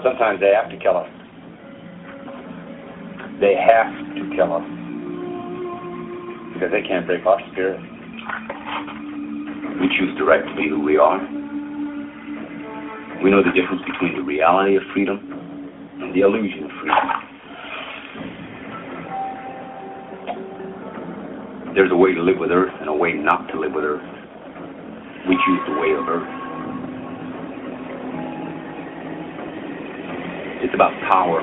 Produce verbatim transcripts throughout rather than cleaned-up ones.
sometimes they have to kill us. They have to kill us because they can't break our spirit. We choose to right to be who we are. We know the difference between the reality of freedom and the illusion of freedom. There's a way to live with Earth and a way not to live with Earth. We choose the way of Earth. It's about power.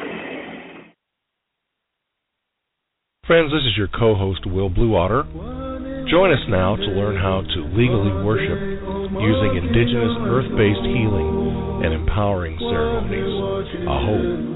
Friends, this is your co-host, Will Bluewater. Join us now to learn how to legally worship using indigenous earth-based healing and empowering ceremonies. Aho.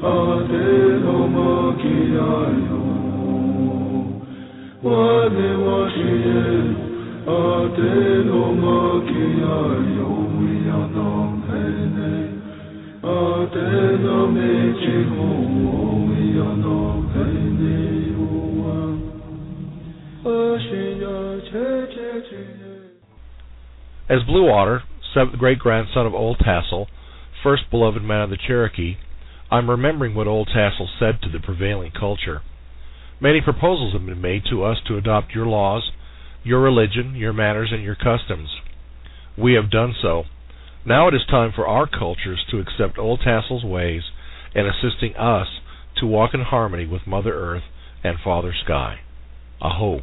As Bluewater, seventh great-grandson of Old Tassel, first beloved man of the Cherokee, I'm remembering what Old Tassel said to the prevailing culture. Many proposals have been made to us to adopt your laws, your religion, your manners, and your customs. We have done so. Now it is time for our cultures to accept Old Tassel's ways and assisting us to walk in harmony with Mother Earth and Father Sky. Aho.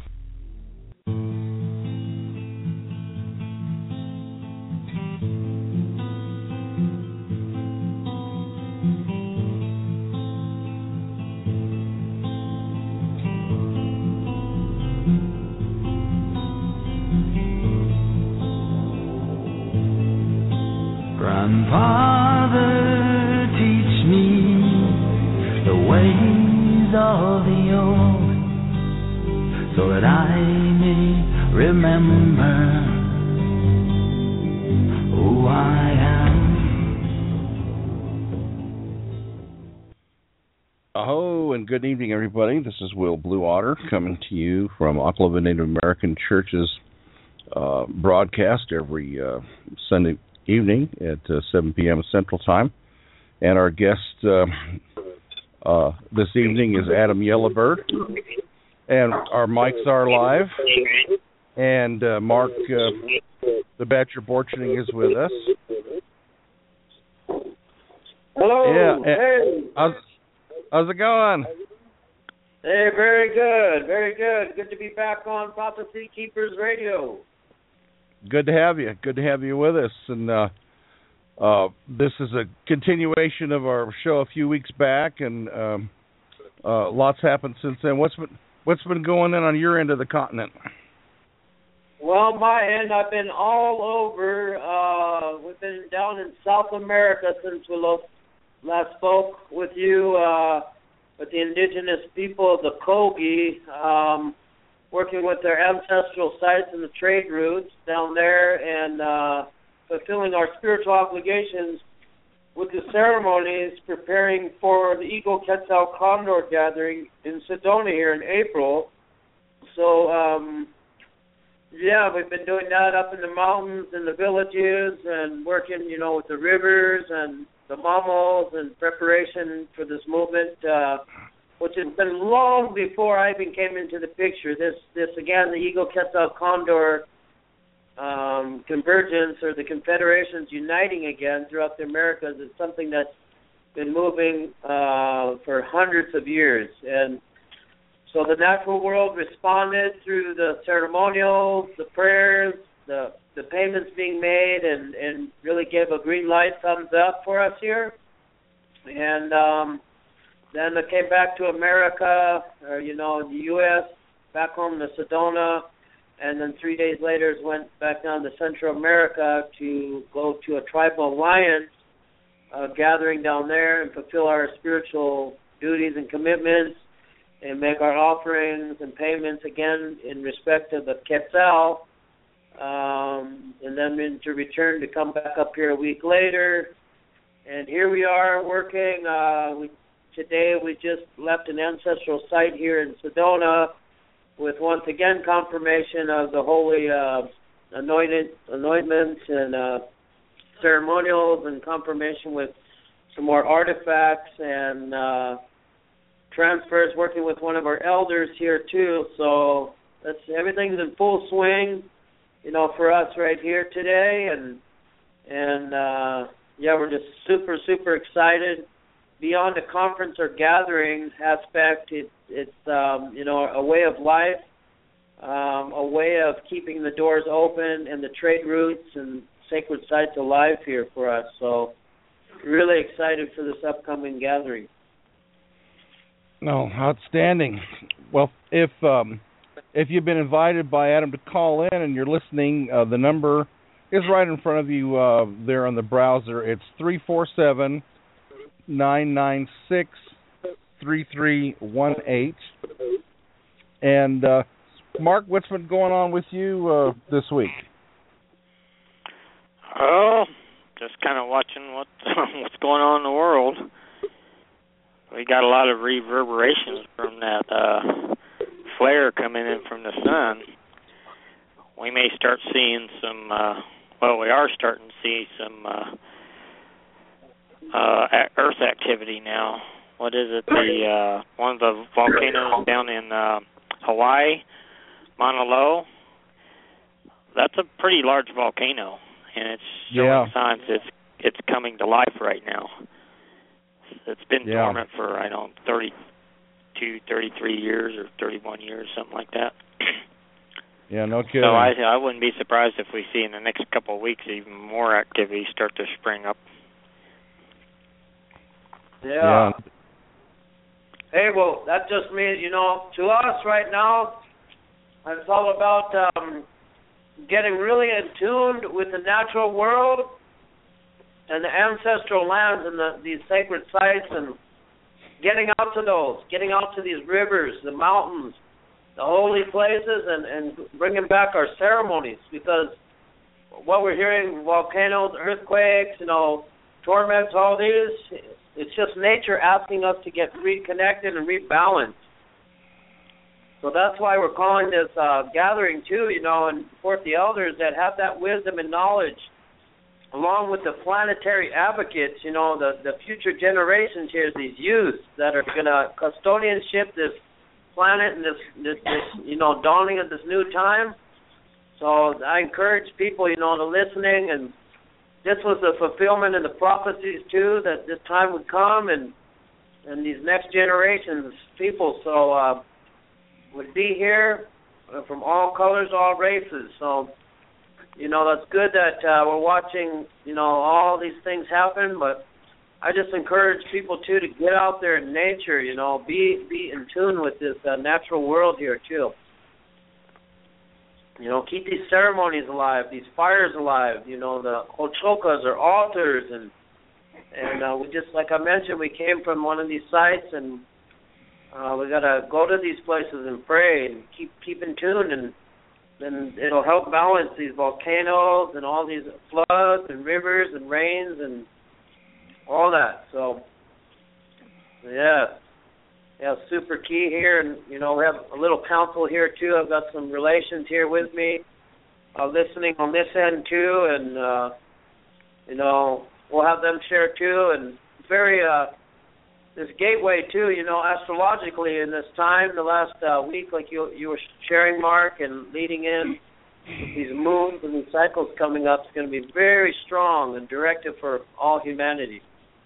Grandfather, teach me the ways of the old, so that I may remember who I am. Aho, and good evening, everybody. This is Will Bluewater coming to you from Oklahoma Native American Church's uh, broadcast every uh, Sunday evening at uh, seven p.m. Central Time. And our guest uh, uh, this evening is Adam Yellowbird. And our mics are live. And uh, Mark, uh, the Batcher Borchening, is with us. Hello. Yeah. Hey. How's, how's it going? Hey, very good. Very good. Good to be back on Prophecy Keepers Radio. Good to have you. Good to have you with us. And uh, uh, this is a continuation of our show a few weeks back, and um, uh, lots happened since then. What's been what's been going on on your end of the continent? Well, my end, I've been all over. Uh, we've been down in South America since we last spoke with you, uh, with the indigenous people of the Kogi. Um, working with their ancestral sites and the trade routes down there, and uh, fulfilling our spiritual obligations with the ceremonies, preparing for the Eagle Quetzal Condor gathering in Sedona here in April. So, um, yeah, we've been doing that up in the mountains and the villages and working, you know, with the rivers and the mamos in preparation for this movement, uh, which has been long before I even came into the picture. This, this again, the Eagle Quetzal Condor um, convergence, or the confederations uniting again throughout the Americas, is something that's been moving uh, for hundreds of years. And so the natural world responded through the ceremonials, the prayers, the, the payments being made, and, and really gave a green light, thumbs up for us here. And um, then I came back to America, or, you know, the U S, back home to Sedona, and then three days later went back down to Central America to go to a tribal alliance uh, gathering down there and fulfill our spiritual duties and commitments and make our offerings and payments again in respect to the Quetzal, um, and then to return to come back up here a week later. And here we are working. Uh, we Today we just left an ancestral site here in Sedona with once again confirmation of the holy uh, anointed anointments and uh, ceremonials, and confirmation with some more artifacts and uh, transfers, working with one of our elders here too. So that's everything's in full swing, you know, for us right here today. And and uh, yeah, we're just super super excited. Beyond the conference or gathering aspect, it, it's um, you know, a way of life, um, a way of keeping the doors open and the trade routes and sacred sites alive here for us. So really excited for this upcoming gathering. No, outstanding. Well, if um, if you've been invited by Adam to call in and you're listening, uh, the number is right in front of you uh, there on the browser. It's three four seven, nine nine six, three three one eight. And uh, Mark, what's been going on with you uh, this week? Oh, just kind of watching what what's going on in the world. We got a lot of reverberations from that uh, flare coming in from the sun. We may start seeing some, uh, well, we are starting to see some uh, uh, Earth activity now. What is it? The uh, one of the volcanoes down in uh, Hawaii, Mauna Loa. That's a pretty large volcano, and it's showing yeah. signs it's it's coming to life right now. It's been yeah. dormant for, I don't know, thirty-two, thirty-three years or thirty-one years, something like that. Yeah, no kidding. So I I wouldn't be surprised if we see in the next couple of weeks even more activity start to spring up. Yeah. yeah. Hey, well, that just means, you know, to us right now, it's all about um, getting really in tune with the natural world and the ancestral lands and the, these sacred sites, and getting out to those, getting out to these rivers, the mountains, the holy places, and, and bringing back our ceremonies, because what we're hearing, volcanoes, earthquakes, you know, torments, all these, it's just nature asking us to get reconnected and rebalanced. So that's why we're calling this uh, gathering too, you know, and for the elders that have that wisdom and knowledge, along with the planetary advocates, you know, the, the future generations here, these youth that are going to custodianship this planet and this, this, this, you know, dawning of this new time. So I encourage people, you know, to listening, and this was the fulfillment of the prophecies too, that this time would come, and and these next generations, people, so uh, would be here from all colors, all races. So, you know, that's good that uh, we're watching, you know, all these things happen, but I just encourage people, too, to get out there in nature, you know, be be in tune with this uh, natural world here, too. You know, keep these ceremonies alive, these fires alive, you know, the ochokas or altars, and and uh, we just, like I mentioned, we came from one of these sites, and uh, we got to go to these places and pray and keep, keep in tune, and then it'll help balance these volcanoes and all these floods and rivers and rains and all that. So, yeah. Yeah, super key here, and, you know, we have a little council here, too. I've got some relations here with me, uh, listening on this end, too, and, uh, you know, we'll have them share, too, and very, uh, this gateway, too, you know, astrologically in this time, the last uh, week, like you you were sharing, Mark, and leading in with these moons and these cycles coming up, is going to be very strong and directive for all humanity.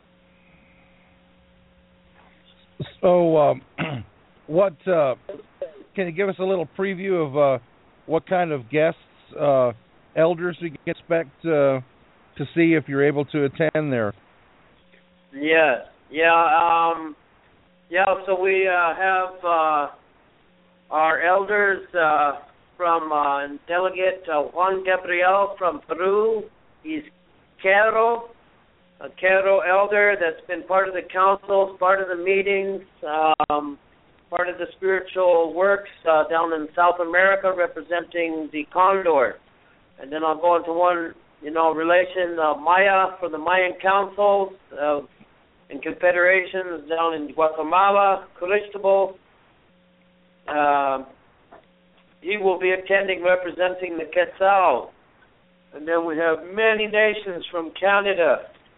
So, um, what uh, can you give us a little preview of uh, what kind of guests, uh, elders we can expect uh, to see if you're able to attend there? Yeah, yeah, um, yeah. So we uh, have uh, our elders uh, from uh, Delegate uh, Juan Gabriel from Peru. He's Quero. A Quero elder that's been part of the councils, part of the meetings, um, part of the spiritual works uh, down in South America, representing the Condor. And then I'll go into one, you know, relation, uh, Maya for the Mayan councils uh, and confederations down in Guatemala, Cristobal. Uh, he will be attending representing the Quetzal. And then we have many nations from Canada,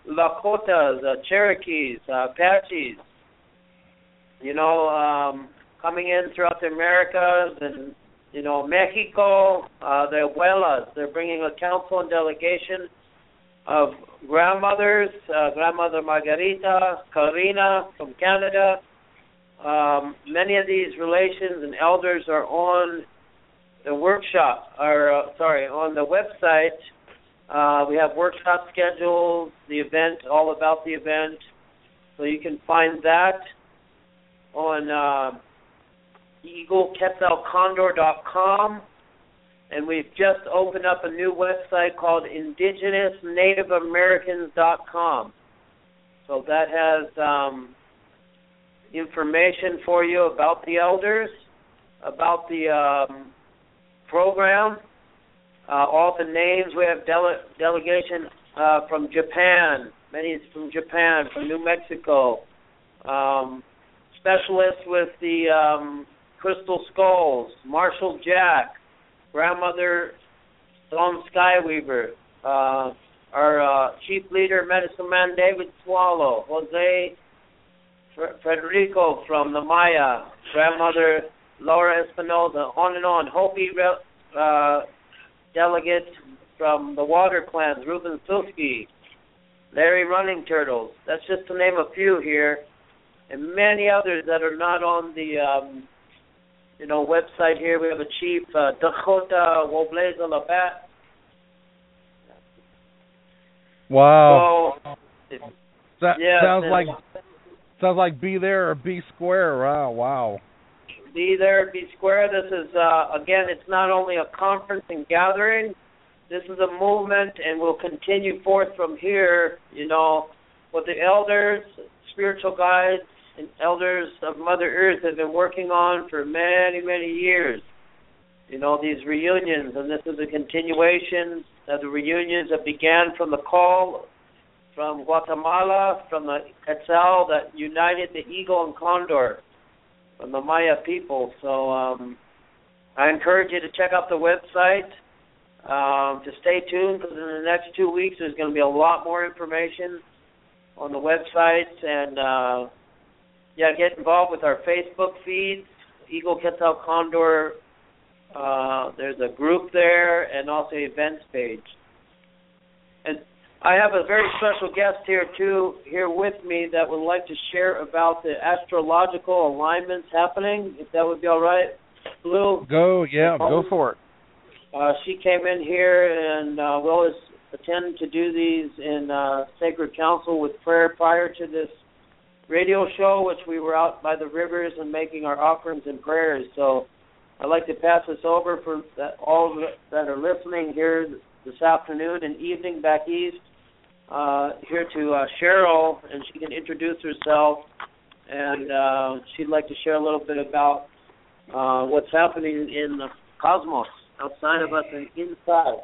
Lakotas, uh, Cherokees, uh, Apaches, you know, um, coming in throughout the Americas and, you know, Mexico, uh, the Abuelas. They're bringing a council and delegation of grandmothers, uh, Grandmother Margarita, Karina from Canada. Um, many of these relations and elders are on the workshop, or uh, sorry, on the website. Uh, we have workshop schedules, the event, all about the event. So you can find that on uh, eagle quetzal condor dot com. And we've just opened up a new website called indigenous native americans dot com. So that has um, information for you about the elders, about the um, program, uh, all the names. We have dele- delegation uh, from Japan, many from Japan, from New Mexico, um, specialists with the um, crystal skulls, Marshall Jack, Grandmother Dawn Skyweaver, uh, our uh, chief leader, Medicine Man David Swallow, Jose Fr- Federico from the Maya, Grandmother Laura Espinoza, on and on. Hopi uh, delegate from the Water Clans, Ruben Sulsky, Larry Running Turtles. That's just to name a few here, and many others that are not on the um, you know website here. We have a chief, uh, Dakota Wobleza Labat. Wow. So, that yeah, sounds and, like sounds like be there or be square. Wow, wow. Be there, be square. This is, uh, again, it's not only a conference and gathering. This is a movement, and we'll continue forth from here, you know, what the elders, spiritual guides, and elders of Mother Earth have been working on for many, many years. You know, these reunions, and this is a continuation of the reunions that began from the call from Guatemala, from the Quetzal that united the eagle and condor, from the Maya people. So um, I encourage you to check out the website, um, to stay tuned, because in the next two weeks there's going to be a lot more information on the website. And, uh, yeah, get involved with our Facebook feeds, Eagle Quetzal Condor. Uh, there's a group there, and also events page. And I have a very special guest here, too, here with me that would like to share about the astrological alignments happening, if that would be all right. Blue? Go, yeah, go for it. Uh, she came in here, and uh, we always attend to do these in uh, Sacred Council with prayer prior to this radio show, which we were out by the rivers and making our offerings and prayers. So I'd like to pass this over for that, all that are listening here this afternoon and evening back east, uh, here to uh, Cheryl, and she can introduce herself, and uh, she'd like to share a little bit about uh, what's happening in the cosmos, outside of us and inside.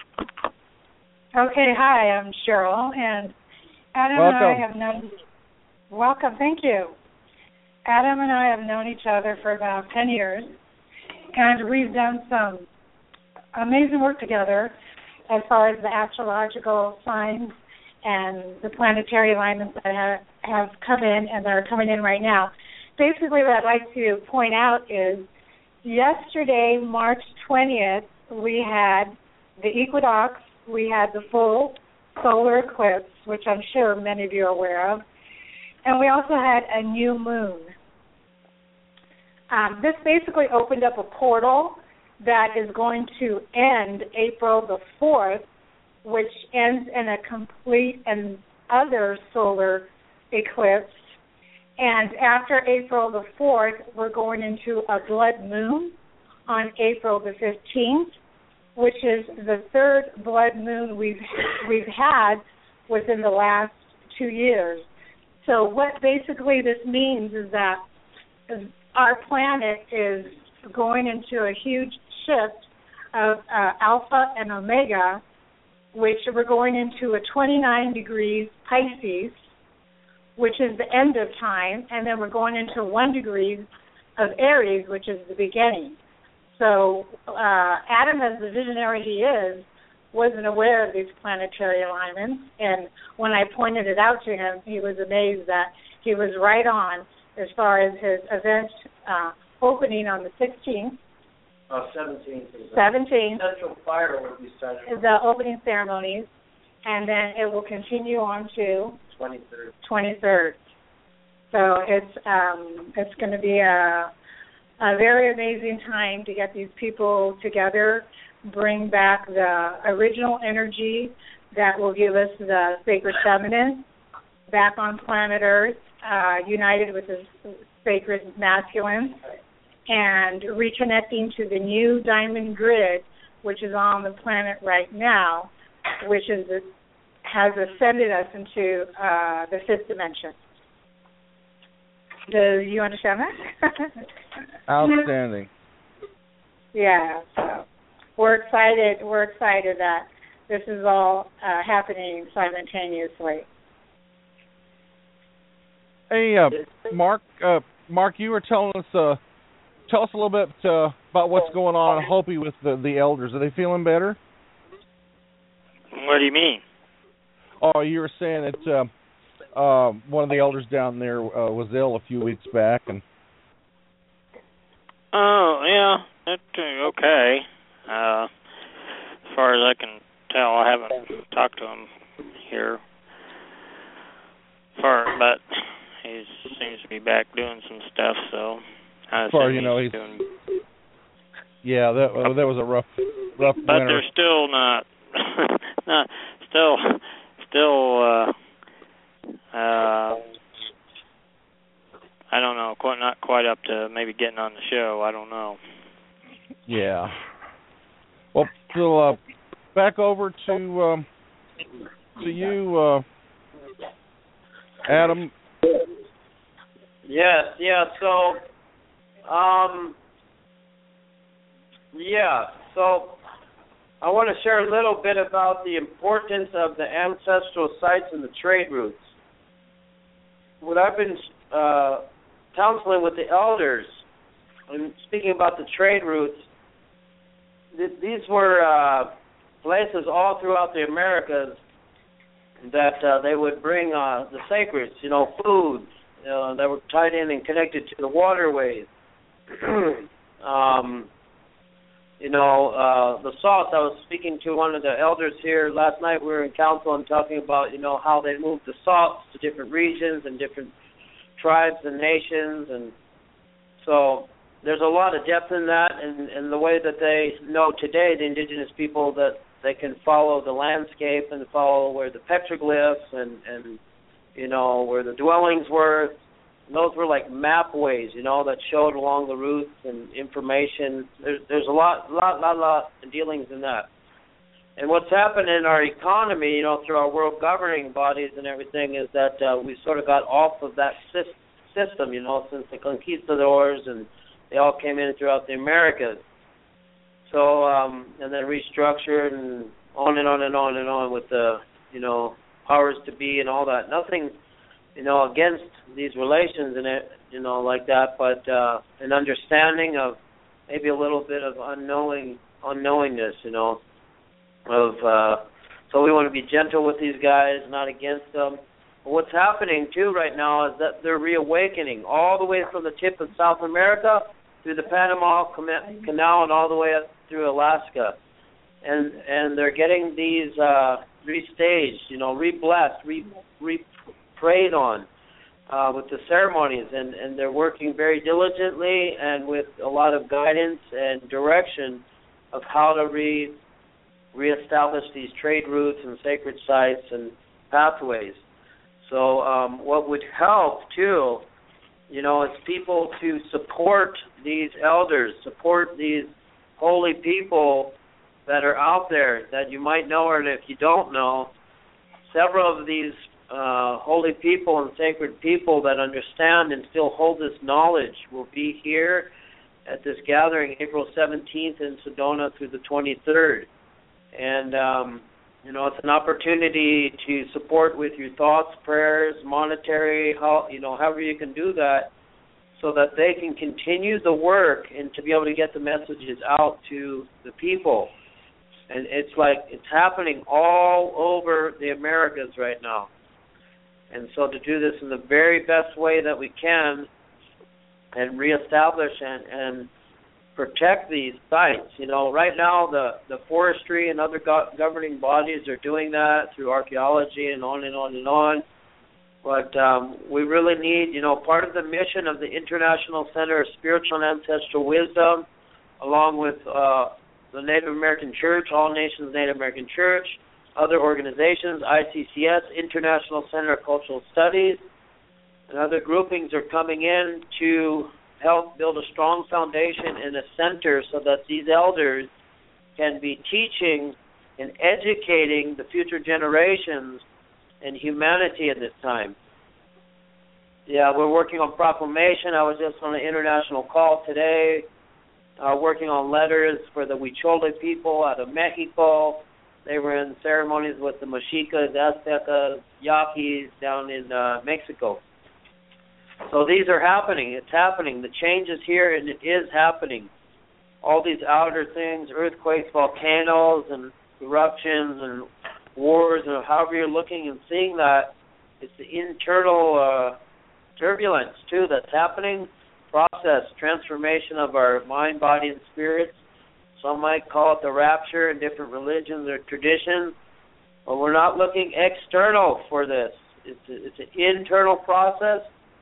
Okay, hi, I'm Cheryl, and Adam Welcome. and I have known... Welcome, thank you. Adam and I have known each other for about ten years, and we've done some amazing work together as far as the astrological signs and the planetary alignments that have, have come in and that are coming in right now. Basically, what I'd like to point out is yesterday, March twentieth, we had the equinox, we had the full solar eclipse, which I'm sure many of you are aware of, and we also had a new moon. Um, this basically opened up a portal that is going to end April the fourth, which ends in a complete and other solar eclipse. And after April the fourth, we're going into a blood moon on April the fifteenth, which is the third blood moon we've we've had within the last two years. So what basically this means is that our planet is going into a huge shift of uh, alpha and omega, which we're going into a twenty-nine degrees Pisces, which is the end of time, and then we're going into one degree of Aries, which is the beginning. So uh, Adam, as the visionary he is, wasn't aware of these planetary alignments, and when I pointed it out to him, he was amazed that he was right on as far as his event uh, opening on the sixteenth. Uh, seventeenth. seventeenth. Central Fire will be started. The opening ceremonies, and then it will continue on to twenty-third. twenty-third. So it's um, it's going to be a, a very amazing time to get these people together, bring back the original energy that will give us the sacred feminine back on planet Earth, uh, united with the sacred masculine, and reconnecting to the new diamond grid, which is on the planet right now, which is has ascended us into uh, the fifth dimension. Do you understand that? Outstanding. Yeah. So we're excited. We're excited that this is all uh, happening simultaneously. Hey, uh, Mark. Uh, Mark, you were telling us. Uh, tell us a little bit uh, about what's going on in Hopi with the, the elders. Are they feeling better? What do you mean? Oh, you were saying that uh, uh, one of the elders down there uh, was ill a few weeks back, and. Oh yeah, that's uh, okay. Uh, as far as I can tell, I haven't talked to him here. Far, but he seems to be back doing some stuff. So, I as far as assume you know, he's he's doing. Yeah, that uh, that was a rough, rough But winter. they're still not, not still, still. Uh, uh, I don't know, quite not quite up to maybe getting on the show. I don't know. Yeah. Well, so uh, back over to um, to you, uh, Adam. Yes, yeah. So, um, yeah. So, I want to share a little bit about the importance of the ancestral sites and the trade routes. What I've been uh, counseling with the elders and speaking about the trade routes, th- these were uh, places all throughout the Americas that uh, they would bring uh, the sacreds, you know, foods uh, that were tied in and connected to the waterways. um, you know, uh, the salts. I was speaking to one of the elders here last night. We were in council and talking about, you know, how they moved the salts to different regions and different tribes and nations. And so there's a lot of depth in that, and, and the way that they know today, the indigenous people, that they can follow the landscape and follow where the petroglyphs and, and you know, where the dwellings were. And those were like mapways, you know, that showed along the routes and information. There's there's a lot, lot, lot, lot of dealings in that. And what's happened in our economy, you know, through our world governing bodies and everything, is that uh, we sort of got off of that system, you know, since the conquistadors, and they all came in throughout the Americas. So, um, and then restructured and on and on and on and on with the, you know, powers to be and all that. Nothing, you know, against these relations and it, you know, like that, but uh, an understanding of maybe a little bit of unknowing, unknowingness, you know, of, uh, so we want to be gentle with these guys, not against them. But what's happening, too, right now is that they're reawakening all the way from the tip of South America through the Panama Canal and all the way up through Alaska. And and they're getting these uh, restaged, you know, re-blessed, re, re-prayed on uh, with the ceremonies. And, and they're working very diligently and with a lot of guidance and direction of how to re reestablish these trade routes and sacred sites and pathways. So um, what would help, too, you know, is people to support these elders, support these holy people that are out there that you might know, or if you don't know, several of these uh, holy people and sacred people that understand and still hold this knowledge will be here at this gathering April seventeenth in Sedona through the twenty-third. And, um, you know, it's an opportunity to support with your thoughts, prayers, monetary, how, you know, however you can do that, so that they can continue the work and to be able to get the messages out to the people. And it's like it's happening all over the Americas right now. And so to do this in the very best way that we can and reestablish and, and protect these sites. You know, right now the, the forestry and other go- governing bodies are doing that through archaeology and on and on and on. But um, we really need, you know, part of the mission of the International Center of Spiritual and Ancestral Wisdom, along with uh, the Native American Church, All Nations Native American Church, other organizations, I C C S, International Center of Cultural Studies, and other groupings are coming in to help build a strong foundation and a center so that these elders can be teaching and educating the future generations and humanity at this time. Yeah, we're working on proclamation. I was just on an international call today, uh, working on letters for the Huichol people out of Mexico. They were in ceremonies with the Mexicas, Aztecas, Yaquis down in uh, Mexico. So these are happening. It's happening. The change is here, and it is happening. All these outer things, earthquakes, volcanoes, and eruptions, and wars, or however you're looking and seeing that, it's the internal uh, turbulence, too, that's happening. Process, transformation of our mind, body, and spirit. Some might call it the rapture in different religions or traditions. But we're not looking external for this. It's, a, it's an internal process,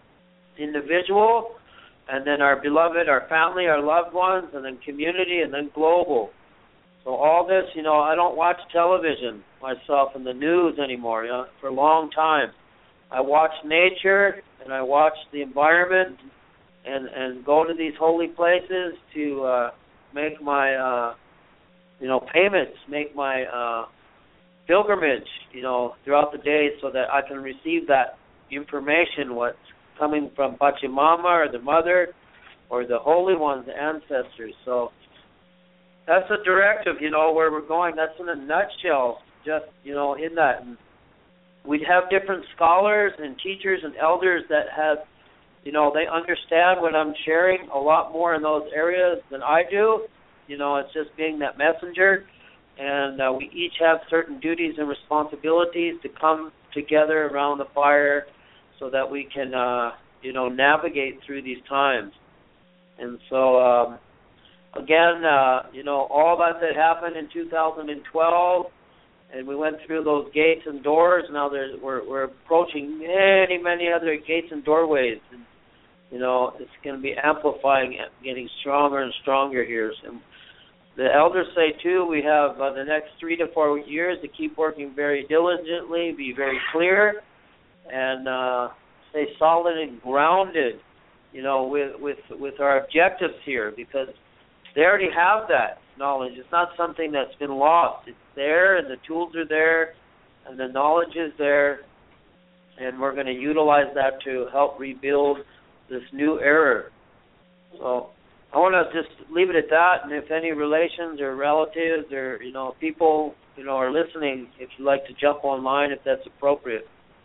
individual, and then our beloved, our family, our loved ones, and then community, and then global. So all this, you know, I don't watch television myself and the news anymore, you know, for a long time. I watch nature, and I watch the environment, and, and go to these holy places to uh, make my, uh, you know, payments, make my uh, pilgrimage, you know, throughout the day so that I can receive that information, what's coming from Pachamama or the Mother or the Holy Ones, the ancestors. So that's a directive, you know, where we're going. That's in a nutshell, just, you know, in that. And we'd have different scholars and teachers and elders that have, you know, they understand what I'm sharing a lot more in those areas than I do. You know, it's just being that messenger. And uh, we each have certain duties and responsibilities to come together around the fire so that we can, uh, you know, navigate through these times. And so, um, again, uh, you know, all that that happened in two thousand twelve, and we went through those gates and doors. Now there's, we're, we're approaching many, many other gates and doorways. And, you know, it's going to be amplifying, getting stronger and stronger here. And the elders say, too, we have uh, the next three to four years to keep working very diligently, be very clear, and uh, stay solid and grounded, you know, with, with, with our objectives here, because they already have that knowledge. It's not something that's been lost. It's there, and the tools are there, and the knowledge is there, and we're going to utilize that to help rebuild this new era. So I want to just leave it at that, and if any relations or relatives or, you know, people, you know, are listening, if you'd like to jump online, if that's appropriate.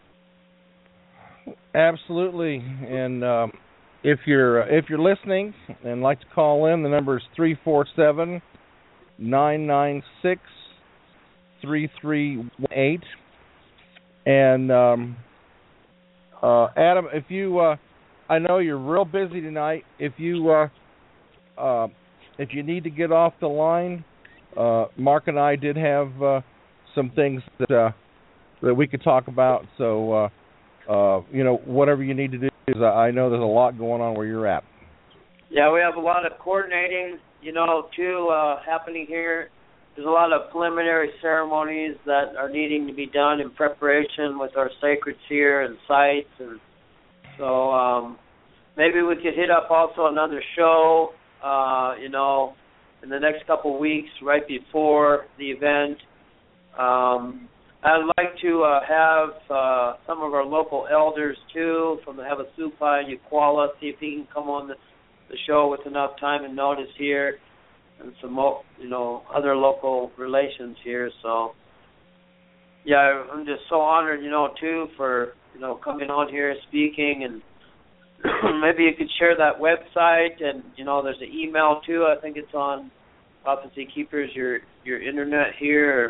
Absolutely, and um, if you're uh, if you're listening and like to call in, the number is three four seven, nine nine six, three three one eight. And um, uh, Adam, if you, uh, I know you're real busy tonight. If you uh, uh, if you need to get off the line, uh, Mark and I did have uh, some things that uh, that we could talk about. So. Uh, Uh, you know, whatever you need to do, is I know there's a lot going on where you're at. Yeah, we have a lot of coordinating, you know, too, uh, happening here. There's a lot of preliminary ceremonies that are needing to be done in preparation with our sacreds here and sites. And so um, maybe we could hit up also another show, uh, you know, in the next couple of weeks right before the event. Um I'd like to uh, have uh, some of our local elders, too, from the Havasupai and Yaquala, see if he can come on the, the show with enough time and notice here, and some, you know, other local relations here. So, yeah, I'm just so honored, you know, too, for, you know, coming on here, speaking, and maybe you could share that website, and, you know, there's an email, too. I think it's on Prophecy Keepers, your your internet here.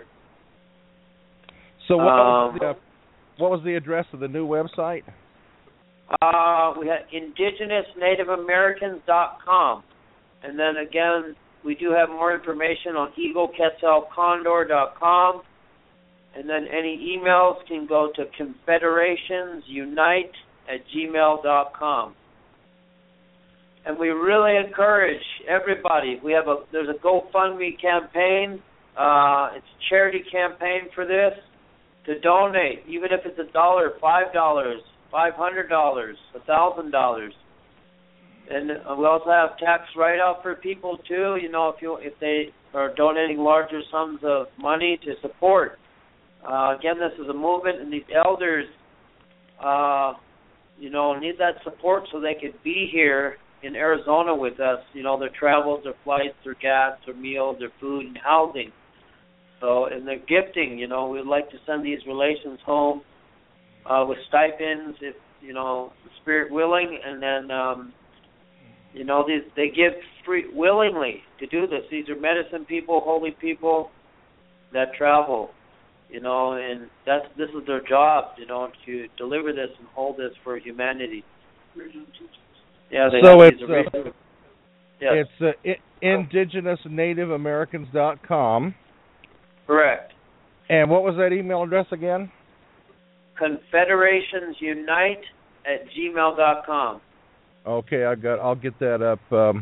So what, um, was the, uh, what was the address of the new website? Uh, we had indigenous native americans dot com. And then again, we do have more information on eagle quetzal condor dot com. And then any emails can go to confederations unite at gmail dot com. And we really encourage everybody. We have a there's a GoFundMe campaign. Uh, it's a charity campaign for this, to donate, even if it's a dollar, five dollars, five hundred dollars, a thousand dollars. And we also have tax write-off for people too. You know, if you if they are donating larger sums of money to support. Uh, again, this is a movement, and these elders, uh, you know, need that support so they could be here in Arizona with us. You know, their travels, their flights, their gas, their meals, their food, and housing. So, and their gifting. You know, we'd like to send these relations home uh, with stipends, if you know, spirit willing, and then. Um, You know, these they give free willingly to do this. These are medicine people, holy people that travel, you know, and that's this is their job, you know, to deliver this and hold this for humanity. Yeah, they so have it's these uh, yes. it's uh, I- indigenous native americans dot com. Correct. And what was that email address again? confederations unite at gmail dot com. Okay, I got. I'll get that up um,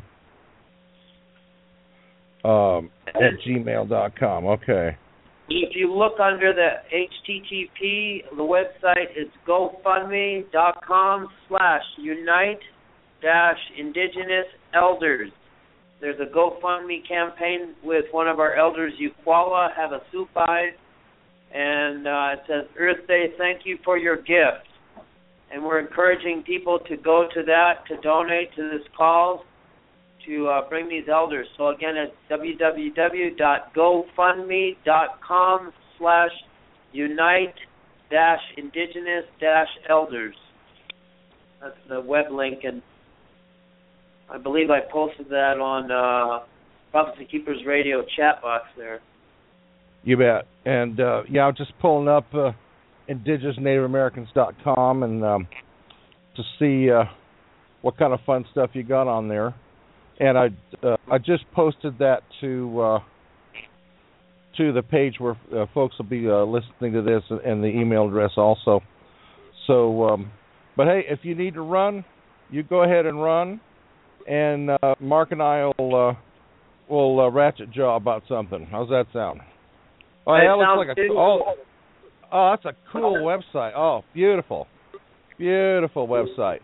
um, at gmail dot com. Okay. If you look under the H T T P, the website is gofundme dot com slash unite dash indigenous elders. There's a GoFundMe campaign with one of our elders, Ukwala Havasupai, and uh, it says, Earth Day, thank you for your gift. And we're encouraging people to go to that, to donate to this cause, to uh, bring these elders. So again, it's w w w dot gofundme dot com slash unite dash indigenous dash elders. That's the web link, and I believe I posted that on uh, Prophecy Keepers Radio chat box there. You bet. And uh, yeah, I'm just pulling up uh, indigenous native americans dot com and um, to see uh, what kind of fun stuff you got on there. And I uh, I just posted that to uh, to the page where uh, folks will be uh, listening to this, and the email address also. So, um, but hey, if you need to run, you go ahead and run, and uh, Mark and I will uh, will uh, ratchet jaw about something. How's that sound? Oh, Hey, that looks sounds like a good. oh, oh, that's a cool website. Oh, beautiful, beautiful website.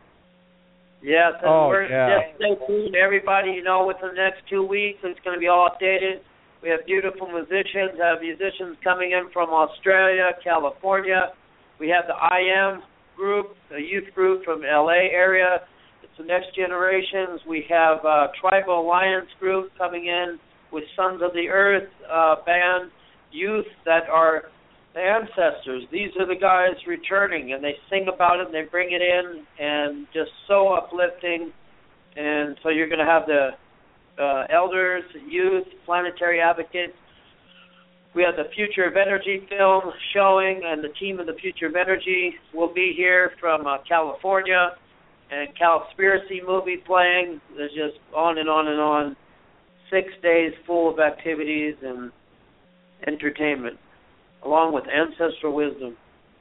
Yes, and Oh, we're yeah. just stay tuned, everybody. You know, within the next two weeks, it's going to be all updated. We have beautiful musicians. I have musicians coming in from Australia, California. We have the I M group, a youth group from L A area. It's the Next Generations. We have a Tribal Alliance group coming in with Sons of the Earth uh, band, youth that are the ancestors. These are the guys returning, and they sing about it, and they bring it in, and just so uplifting. And so you're going to have the uh, elders, youth, planetary advocates. We have the Future of Energy film showing, and the team of the Future of Energy will be here from uh, California, and Cowspiracy movie playing. There's just on and on and on. Six days full of activities and entertainment, along with ancestral wisdom.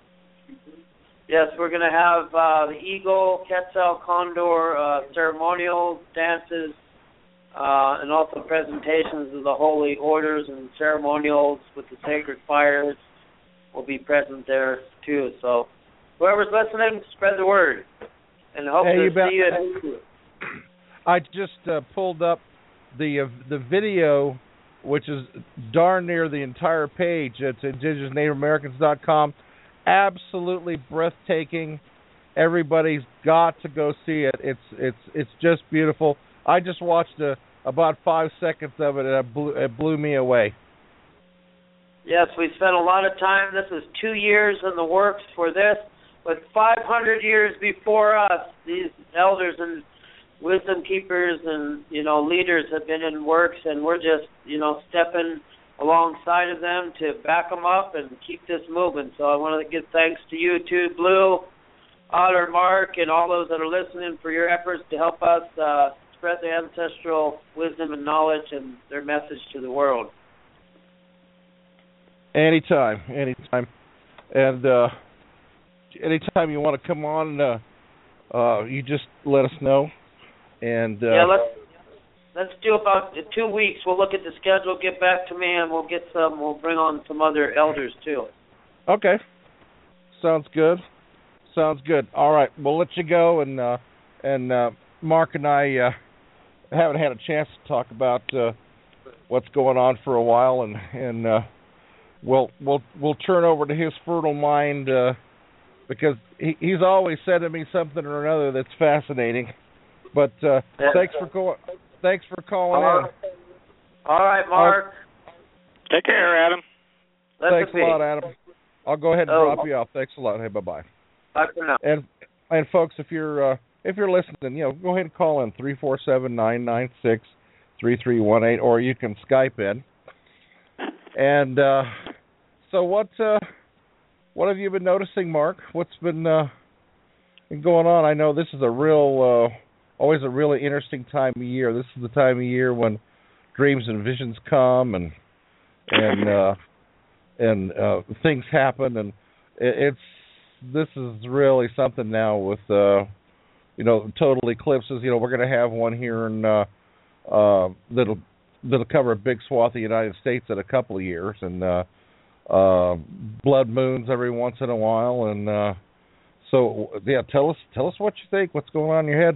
Yes, we're going to have uh, the Eagle, Quetzal, Condor uh, ceremonial dances, uh, and also presentations of the holy orders and ceremonials with the sacred fires will be present there too. So whoever's listening, spread the word, and hope Hey, to you bet. see you. I just uh, pulled up the uh, the video, which is darn near the entire page. It's indigenous native americans dot com. Absolutely breathtaking. Everybody's got to go see it. It's it's it's just beautiful. I just watched uh, about five seconds of it, and it blew, it blew me away. Yes, we spent a lot of time. This is two years in the works for this, but five hundred years before us, these elders and wisdom keepers and, you know, leaders have been in works, and we're just, you know, stepping alongside of them to back them up and keep this moving. So I want to give thanks to you too, Blue, Otter, Mark, and all those that are listening for your efforts to help us uh, spread the ancestral wisdom and knowledge and their message to the world. Anytime, anytime. And uh, anytime you want to come on, uh, uh, you just let us know. And uh, yeah, let's let's do about two weeks. We'll look at the schedule, get back to me, and we'll get some. We'll bring on some other elders too. Okay, sounds good. Sounds good. All right, we'll let you go. And uh, and uh, Mark and I uh, haven't had a chance to talk about uh, what's going on for a while, and and uh, we'll we'll we'll turn over to his fertile mind uh, because he, he's always said to me something or another that's fascinating. But uh, yeah. thanks for call, thanks for calling All in. right, All right Mark. Take care, Adam. Let Thanks a lot, Adam. I'll go ahead and oh. drop you off. Thanks a lot. Hey, bye bye. Bye for now. And and folks, if you're uh, if you're listening, you know, go ahead and call in three four seven nine nine six three three one eight, or you can Skype in. And uh, so, what uh, what have you been noticing, Mark? What's been uh, been going on? I know this is a real. Uh, Always a really interesting time of year. This is the time of year when dreams and visions come, and and uh, and uh, things happen, and it's this is really something now with uh, you know total eclipses. You know we're going to have one here in uh, uh, that'll that'll cover a big swath of the United States in a couple of years, and uh, uh, blood moons every once in a while, and uh, so yeah, tell us tell us what you think. What's going on in your head?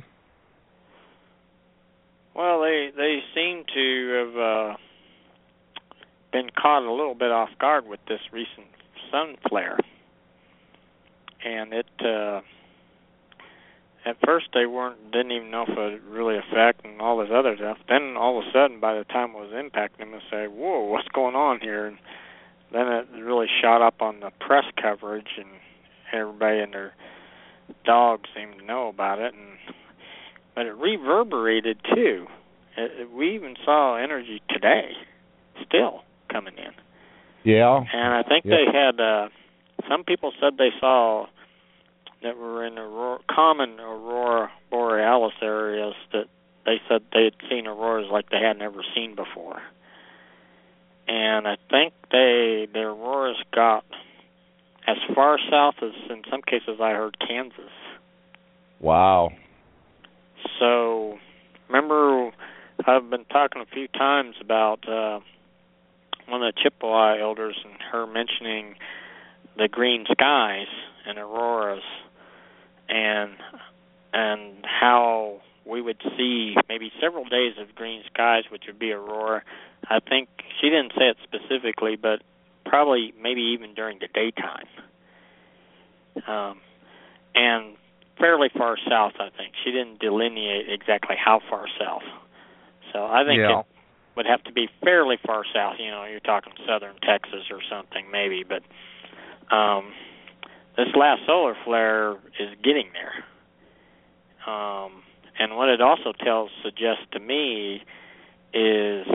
Well, they they seem to have uh, been caught a little bit off guard with this recent sun flare, and it uh, at first they weren't didn't even know if it would really affect and all this other stuff. Then all of a sudden, by the time it was impacting them, they say, "Whoa, what's going on here?" And then it really shot up on the press coverage, and everybody and their dogs seemed to know about it, and. But it reverberated, too. It, it, we even saw energy today still coming in. Yeah. And I think yeah. they had, uh, some people said they saw that were in aurora, common aurora borealis areas that they said they had seen auroras like they had never seen before. And I think they the auroras got as far south as, in some cases, I heard Kansas. Wow. So, remember, I've been talking a few times about uh, one of the Chippewa elders and her mentioning the green skies and auroras, and and how we would see maybe several days of green skies, which would be aurora. I think she didn't say it specifically, but probably maybe even during the daytime. Um, and fairly far south, I think. She didn't delineate exactly how far south. So I think yeah. it would have to be fairly far south. You know, you're talking southern Texas or something maybe. But um, this last solar flare is getting there. Um, and what it also tells, suggests to me is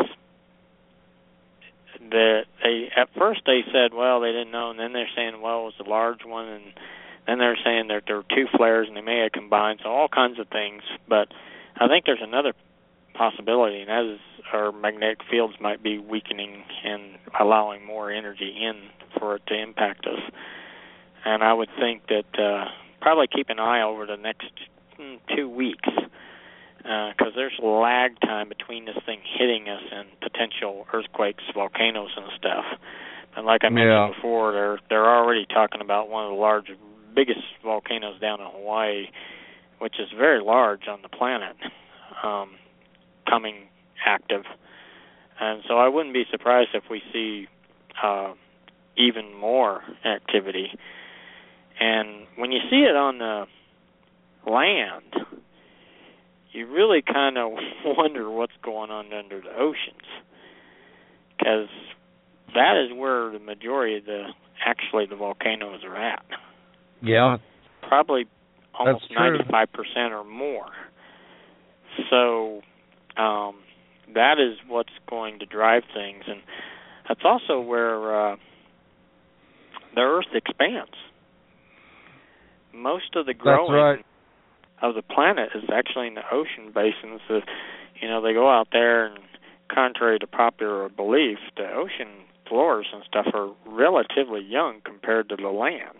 that they, at first they said, well, they didn't know, and then they're saying, well, it was a large one, and then they're saying that there were two flares and they may have combined, so all kinds of things. But I think there's another possibility, and that is our magnetic fields might be weakening and allowing more energy in for it to impact us. And I would think that uh, probably keep an eye over the next mm, two weeks because uh, there's lag time between this thing hitting us and potential earthquakes, volcanoes, and stuff. And like I mentioned yeah. before, they're they're already talking about one of the large, biggest volcanoes down in Hawaii, which is very large on the planet, um, coming active. And so I wouldn't be surprised if we see uh, even more activity. And when you see it on the land, you really kind of wonder what's going on under the oceans, because that is where the majority of the, actually the volcanoes are at. Yeah. Probably almost ninety-five percent or more so um, that is what's going to drive things, and that's also where uh, the Earth expands. Most of the growing right. of the planet is actually in the ocean basins. That, you know, they go out there, and contrary to popular belief, the ocean floors and stuff are relatively young compared to the land.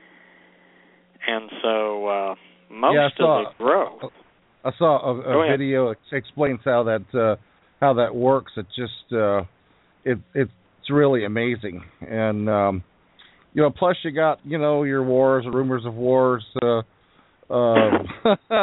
And so uh, most yeah, saw, of the growth. I saw a, a video that explains how that uh, how that works. It just uh, it it's really amazing, and um, you know, plus you got you know your wars, rumors of wars, uh, uh, uh,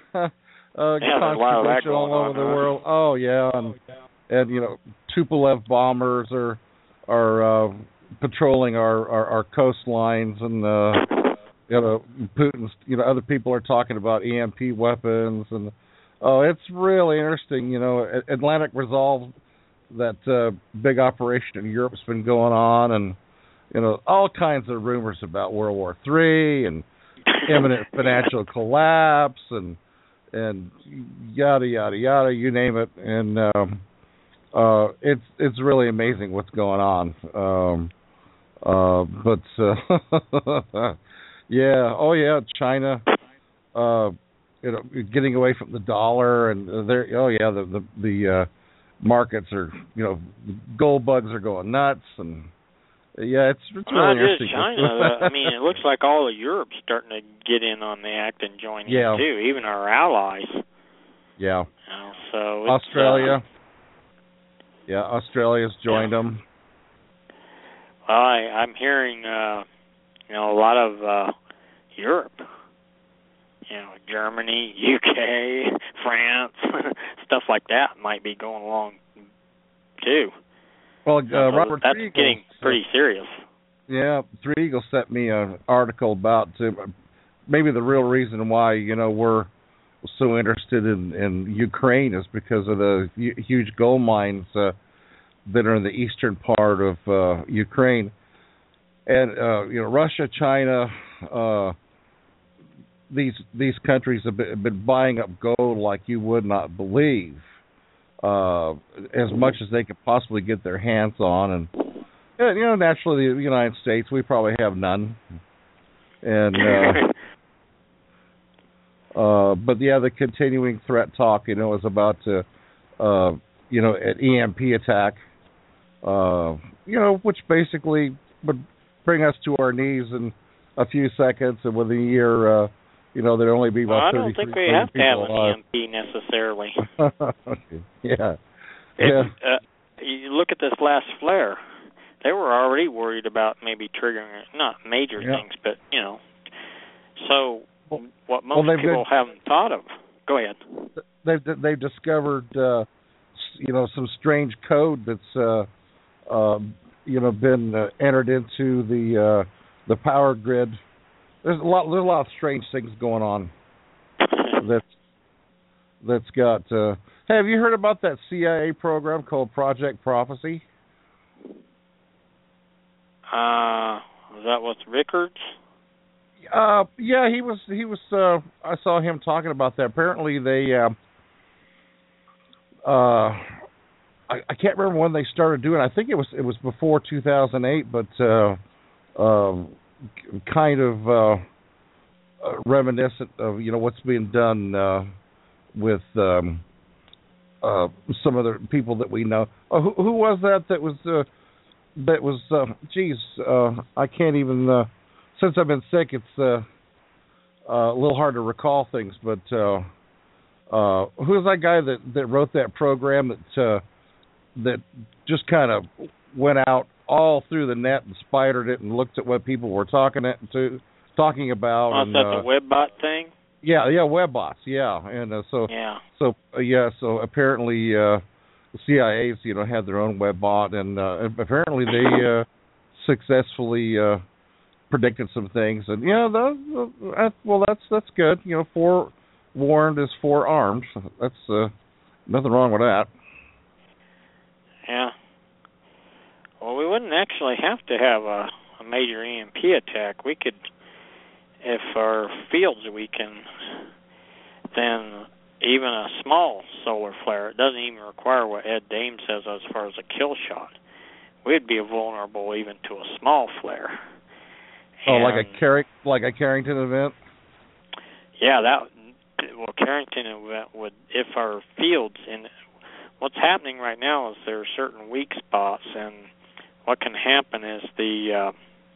yeah, controversial all over on, the huh? world. Oh yeah, and and you know, Tupolev bombers are are uh, patrolling our, our, our coastlines, and uh, you know, Putin's, you know, other people are talking about E M P weapons, and oh, it's really interesting. You know, Atlantic Resolve, that uh, big operation in Europe's been going on, and you know, all kinds of rumors about World War Three and imminent financial collapse, and and yada yada yada, you name it, and um, uh, it's it's really amazing what's going on. Um, uh, but uh, yeah, oh yeah, China, uh, you know, getting away from the dollar, and they're oh yeah, the the, the uh, markets are, you know, gold bugs are going nuts, and yeah, it's it's well, really not just interesting. China. I mean, it looks like all of Europe's starting to get in on the act and join yeah. in too, even our allies. Yeah. You know, so it's, Australia. Uh, yeah, Australia's joined yeah. them. Well, I, I'm hearing, uh, you know, a lot of uh, Europe. You know, Germany, U K, France, stuff like that might be going along too. Well, uh, so Robert that's Eagles, getting pretty serious. Yeah, Three Eagles sent me an article about uh, maybe the real reason why, you know, we're so interested in, in Ukraine is because of the hu- huge gold mines uh, that are in the eastern part of uh, Ukraine, and uh, you know, Russia, China. Uh, These these countries have been, have been buying up gold like you would not believe, uh, as much as they could possibly get their hands on, and you know, naturally, the United States, we probably have none, and uh, uh, but yeah, the continuing threat talk, you know, is about to, uh, you know, an E M P attack, uh, you know, which basically would bring us to our knees in a few seconds, and within a year. Uh, You know, there'd only be about well, I thirty. don't think we have to have an E M P necessarily. Okay. Yeah. If, yeah. Uh, you look at this last flare. They were already worried about maybe triggering, not major yeah. things, but, you know. So well, what most well, people been, haven't thought of. Go ahead. They've, they've discovered, uh, you know, some strange code that's, uh, uh, you know, been uh, entered into the uh, the power grid. There's a lot. There's a lot of strange things going on. That's that's got. Uh, hey, have you heard about that C I A program called Project Prophecy? Uh, is that what's Rickards? Uh, yeah, he was. He was. Uh, I saw him talking about that. Apparently, they. Uh, uh, I, I can't remember when they started doing it. I think it was. It was before two thousand eight, but. Uh, um, kind of uh, uh, reminiscent of, you know, what's being done uh, with um, uh, some other people that we know. Oh, who, who was that that was, uh, that was, uh, geez, uh, I can't even, uh, since I've been sick, it's uh, uh, a little hard to recall things, but uh, uh, who was that guy that, that wrote that program that, uh, that just kind of went out all through the net and spidered it and looked at what people were talking at, to talking about. Oh, and, is that uh, the WebBot thing? Yeah, yeah, WebBots, yeah, and uh, so yeah, so uh, yeah, so apparently uh, the C I A's, you know, had their own WebBot, and uh, apparently they uh, successfully uh, predicted some things, and yeah, that, that, well, that's that's good, you know, forewarned is forearmed. That's uh, nothing wrong with that. Yeah. Well, we wouldn't actually have to have a, a major E M P attack. We could, if our field's weakened, then even a small solar flare, it doesn't even require what Ed Dame says as far as a kill shot. We'd be vulnerable even to a small flare. Oh, and, like a Carrick, like a Carrington event? Yeah, that well, Carrington event would, if our fields, and what's happening right now is there are certain weak spots, and what can happen is the uh,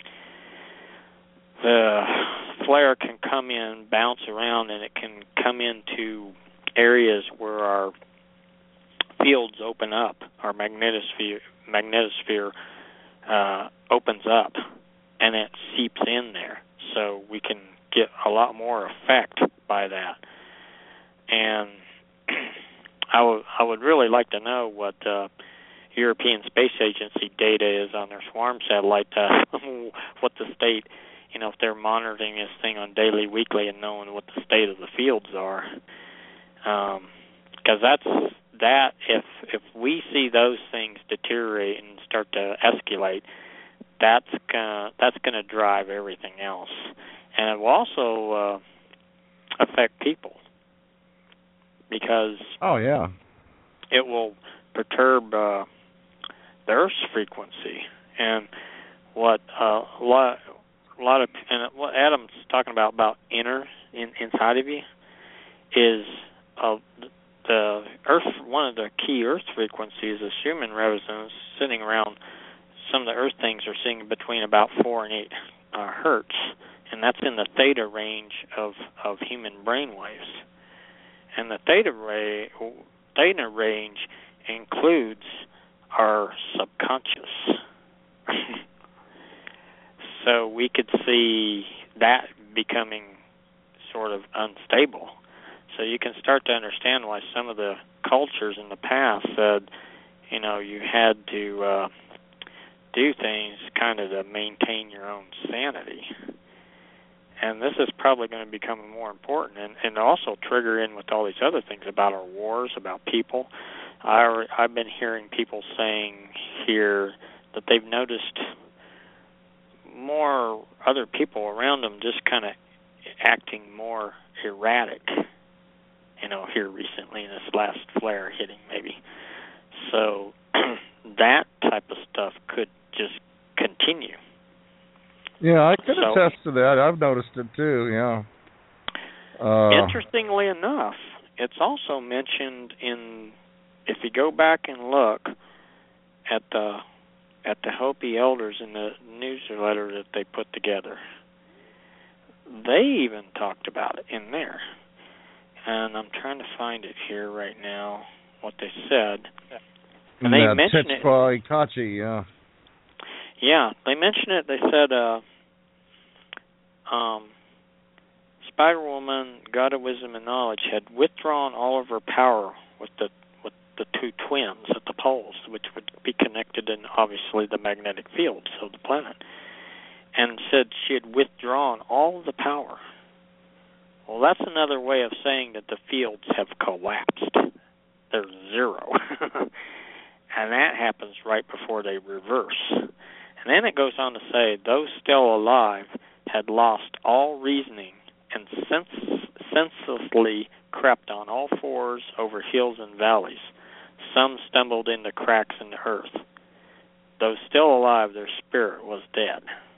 the flare can come in, bounce around, and it can come into areas where our fields open up, our magnetosphere magnetosphere uh, opens up, and it seeps in there, so we can get a lot more effect by that. And I would I would really like to know what uh, European Space Agency data is on their SWARM satellite, uh, what the state, you know, if they're monitoring this thing on daily, weekly, and knowing what the state of the fields are. Because um, that's that. If if we see those things deteriorate and start to escalate, that's gonna that's gonna drive everything else, and it will also uh, affect people because oh yeah, it will perturb uh, the Earth's frequency. And what uh, a lot a lot of and what Adam's talking about about inner in, inside of you is uh, the Earth. One of the key Earth frequencies is Schumann resonance, sitting around. Some of the Earth things are sitting between about four and eight uh, hertz, and that's in the theta range of, of human brainwaves. And the theta ray, theta range includes our subconscious. So we could see that becoming sort of unstable. So you can start to understand why some of the cultures in the past said, you know, you had to uh, do things kind of to maintain your own sanity. And this is probably going to become more important and, and also trigger in with all these other things about our wars, about people. I, I've been hearing people saying here that they've noticed more other people around them just kind of acting more erratic, you know, here recently in this last flare hitting maybe. So that type of stuff could just continue. Yeah, I can so, attest to that. I've noticed it too, yeah. Uh, interestingly enough, it's also mentioned in, if you go back and look at the at the Hopi elders in the newsletter that they put together, they even talked about it in there. And I'm trying to find it here right now, what they said. And they that mentioned it. Ikachi, yeah. Yeah, they mentioned it. They said, uh, um, Spider Woman, God of Wisdom and Knowledge, had withdrawn all of her power with the with the two twins at the poles, which would be connected in obviously the magnetic fields of the planet, and said she had withdrawn all of the power. Well, that's another way of saying that the fields have collapsed. They're zero. And that happens right before they reverse. And then it goes on to say, those still alive had lost all reasoning and sens- senselessly crept on all fours over hills and valleys. Some stumbled into cracks in the earth. Though still alive, their spirit was dead.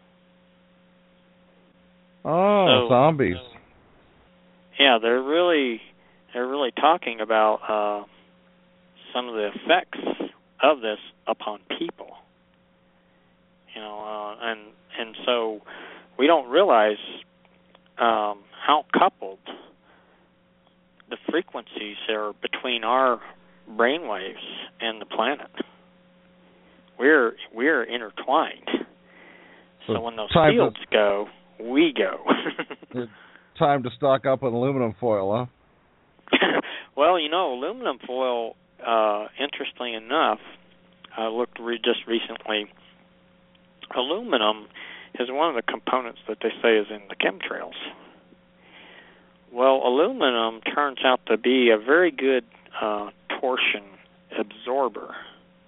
Oh, so, zombies. Yeah, they're really they're really talking about uh, some of the effects of this upon people. You know, uh, and and so we don't realize um, how coupled the frequencies are between our brainwaves and the planet. We're we're intertwined. So, so when those fields to, go, we go. It's time to stock up on aluminum foil, huh? Well, you know, aluminum foil, uh, interestingly enough, I looked re- just recently, aluminum is one of the components that they say is in the chemtrails. Well, aluminum turns out to be a very good uh, torsion absorber.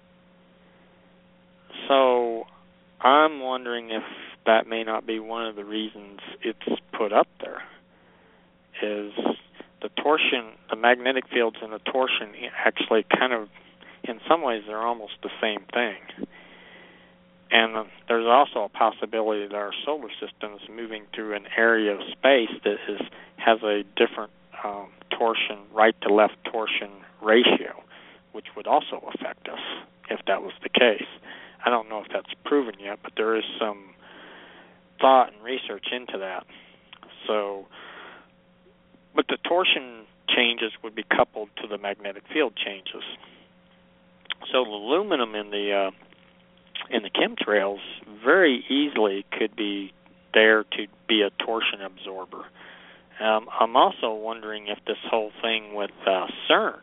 So I'm wondering if that may not be one of the reasons it's put up there, is the torsion, the magnetic fields and the torsion actually kind of, in some ways, they're almost the same thing. And uh, there's also a possibility that our solar system is moving through an area of space that is has a different um, torsion, right to left torsion ratio, which would also affect us if that was the case. I don't know if that's proven yet, but there is some thought and research into that. So, but the torsion changes would be coupled to the magnetic field changes. So the aluminum in the uh, in the chemtrails very easily could be there to be a torsion absorber. Um, I'm also wondering if this whole thing with uh, CERN,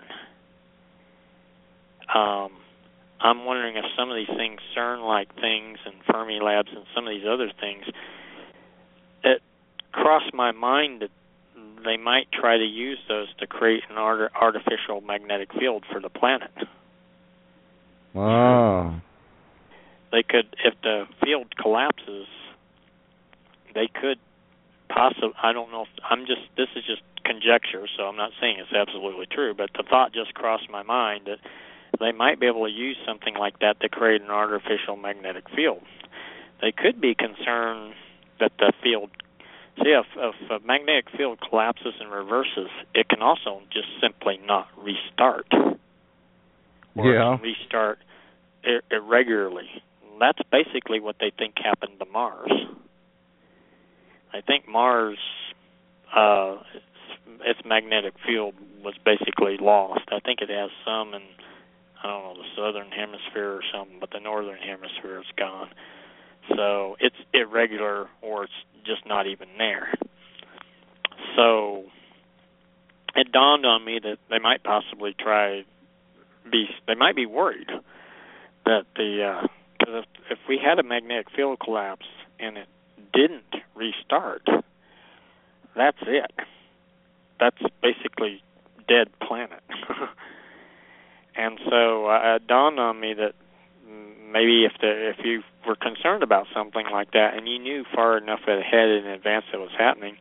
um, I'm wondering if some of these things, CERN-like things and Fermi Labs and some of these other things, it crossed my mind that they might try to use those to create an art- artificial magnetic field for the planet. Wow. They could, if the field collapses, they could possibly, I don't know, if, I'm just, this is just conjecture, so I'm not saying it's absolutely true, but the thought just crossed my mind that they might be able to use something like that to create an artificial magnetic field. They could be concerned that the field, see, if, if a magnetic field collapses and reverses, it can also just simply not restart. Or yeah. it can restart ir- irregularly. That's basically what they think happened to Mars. I think Mars, uh, its, its magnetic field was basically lost. I think it has some in, I don't know, the southern hemisphere or something, but the northern hemisphere is gone. So it's irregular, or it's just not even there. So it dawned on me that they might possibly try, be they might be worried that the, because uh, if, if we had a magnetic field collapse and it didn't restart, that's it. That's basically dead planet. And so uh, it dawned on me that maybe if the if you were concerned about something like that and you knew far enough ahead in advance that was happening,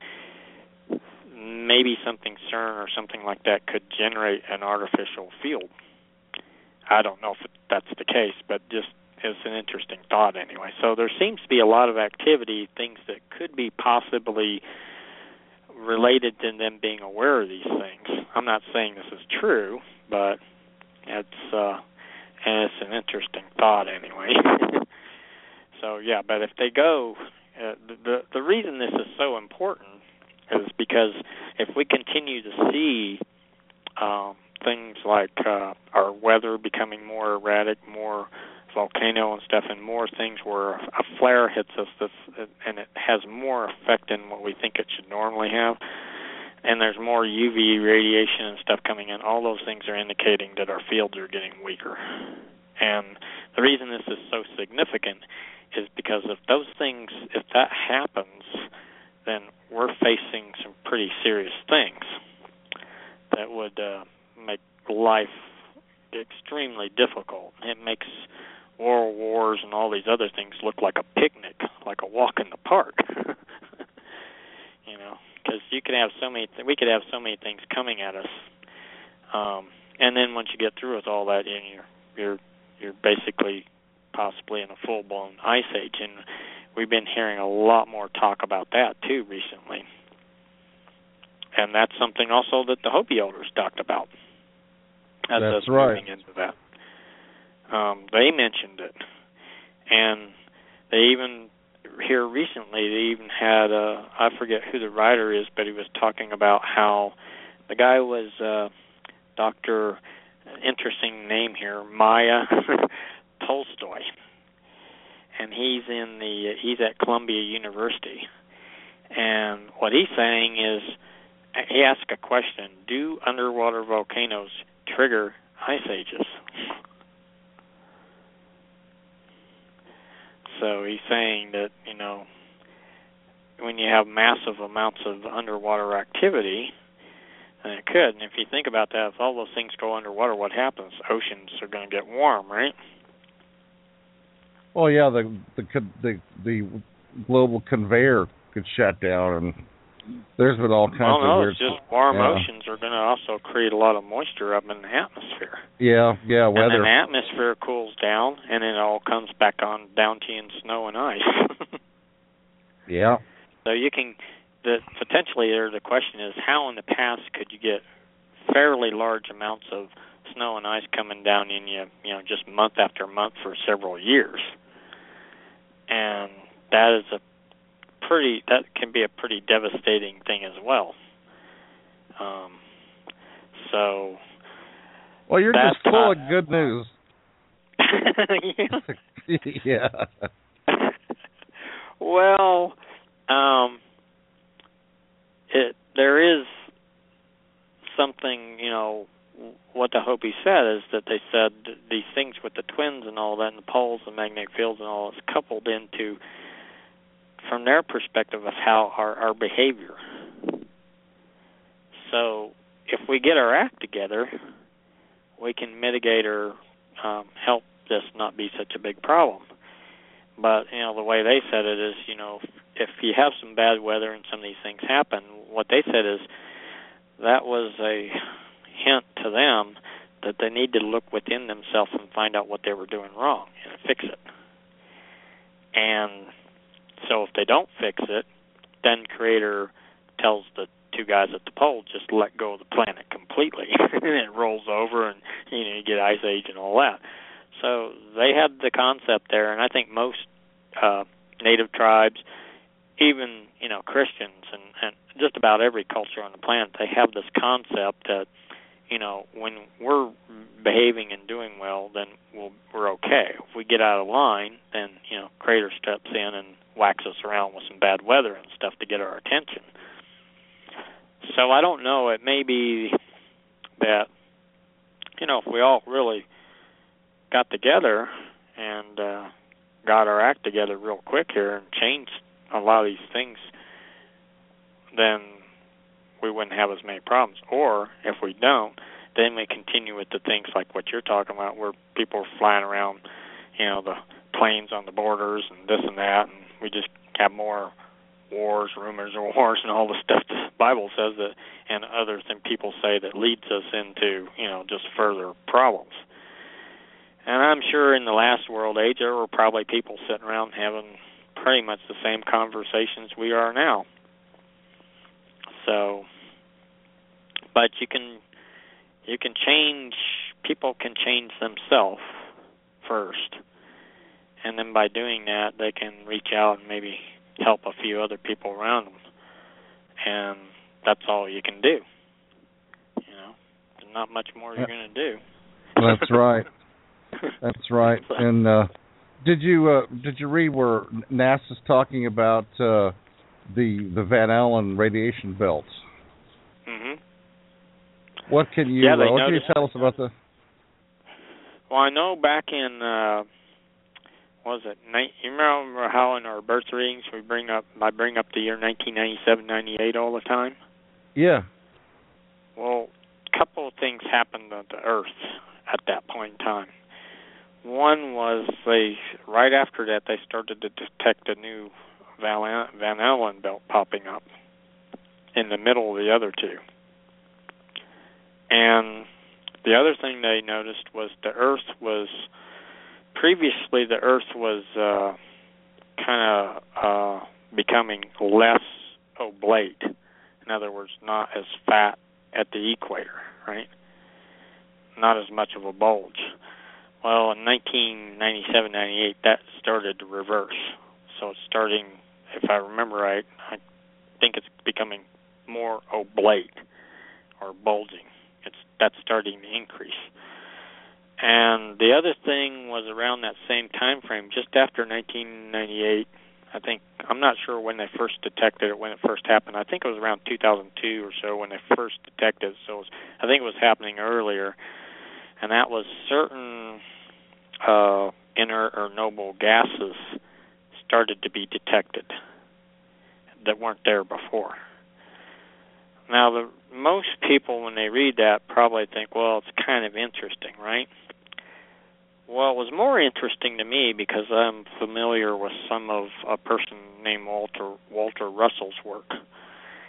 maybe something CERN or something like that could generate an artificial field. I don't know if that's the case, but just it's an interesting thought anyway. So there seems to be a lot of activity, things that could be possibly related to them being aware of these things. I'm not saying this is true, but it's uh, and it's an interesting thought anyway. So yeah, but if they go, uh, the the reason this is so important is because if we continue to see um, things like uh, our weather becoming more erratic, more volcano and stuff, and more things where a flare hits us that's, and it has more effect than what we think it should normally have, and there's more U V radiation and stuff coming in, all those things are indicating that our fields are getting weaker. And the reason this is so significant is because if those things, if that happens, then we're facing some pretty serious things that would uh, make life extremely difficult. It makes world wars and all these other things look like a picnic, like a walk in the park. You know, because you could have so many, th- we could have so many things coming at us, um, and then once you get through with all that, you know, you're you're you're basically possibly in a full-blown ice age, and we've been hearing a lot more talk about that too recently. And that's something also that the Hopi elders talked about. As that's us right. Moving into that. Um, they mentioned it, and they even here recently they even had uh, I forget who the writer is, but he was talking about how the guy was uh, Doctor Interesting name here, Maya Tolstoy, and he's in the he's at Columbia University, and what he's saying is he asked a question: do underwater volcanoes trigger ice ages? So he's saying that, you know, when you have massive amounts of underwater activity, then it could. And if you think about that, if all those things go underwater, what happens? Oceans are going to get warm, right? Well, yeah, the the the the global conveyor could shut down, and there's been all kinds well, of no, weird. it's just warm yeah. oceans are going to also create a lot of moisture up in the atmosphere. Yeah, yeah, weather. And then the atmosphere cools down, and it all comes back on down to you in snow and ice. yeah. So you can, the potentially there, the question is, how in the past could you get fairly large amounts of snow and ice coming down in you, you know, just month after month for several years? And that is a pretty, that can be a pretty devastating thing as well. Um, so. Well, you're just full of good news. yeah. yeah. Well, um, it there is something, you know, what the Hopi said is that they said these things with the twins and all that, and the poles and magnetic fields and all, is coupled into, from their perspective, of how our, our behavior. So if we get our act together, we can mitigate or um, help this not be such a big problem. But, you know, the way they said it is, you know, if you have some bad weather and some of these things happen, what they said is that was a hint to them that they need to look within themselves and find out what they were doing wrong and fix it. And so if they don't fix it, then Creator tells the two guys at the pole, just let go of the planet completely. And it rolls over and, you know, you get ice age and all that. So they had the concept there, and I think most uh, native tribes, even, you know, Christians and, and just about every culture on the planet, they have this concept that, you know, when we're behaving and doing well, then we'll, we're okay. If we get out of line, then, you know, Creator steps in and whacks us around with some bad weather and stuff to get our attention. So I don't know. It may be that, you know, if we all really got together and uh, got our act together real quick here and changed a lot of these things, then we wouldn't have as many problems. Or if we don't, then we continue with the things like what you're talking about, where people are flying around, you know, the planes on the borders and this and that, and we just have more wars, rumors of wars, and all the stuff the Bible says that, and other than people say, that leads us into, you know, just further problems. And I'm sure in the last world age there were probably people sitting around having pretty much the same conversations we are now. So, but you can you can change, people can change themselves first. And then by doing that, they can reach out and maybe help a few other people around them. And that's all you can do. You know, there's not much more you're going to do. That's right. That's right. And uh, did you uh, did you read where NASA's talking about uh, the the Van Allen radiation belts? Mhm. What can you yeah, uh, what can you noticed. tell us about the? Well, I know back in uh, what was it? Ni- you remember how in our birth readings we bring up I bring up the year nineteen ninety-seven, ninety-eight all the time? Yeah. Well, a couple of things happened to the Earth at that point in time. One was they, right after that, they started to detect a new Van Allen belt popping up in the middle of the other two. And the other thing they noticed was the Earth was, previously the Earth was uh, kind of uh, becoming less oblate. In other words, not as fat at the equator, right? Not as much of a bulge. Well, in nineteen ninety-seven, ninety-eight, that started to reverse. So it's starting, if I remember right, I think it's becoming more oblate or bulging. It's that's starting to increase. And the other thing was around that same time frame, just after nineteen ninety-eight, I think, I'm not sure when they first detected it, when it first happened. I think it was around two thousand two or so when they first detected it. So it was, I think it was happening earlier. And that was certain uh, inert or noble gases started to be detected that weren't there before. Now, the, most people, when they read that, probably think, well, it's kind of interesting, right? Well, it was more interesting to me because I'm familiar with some of a person named Walter Walter Russell's work.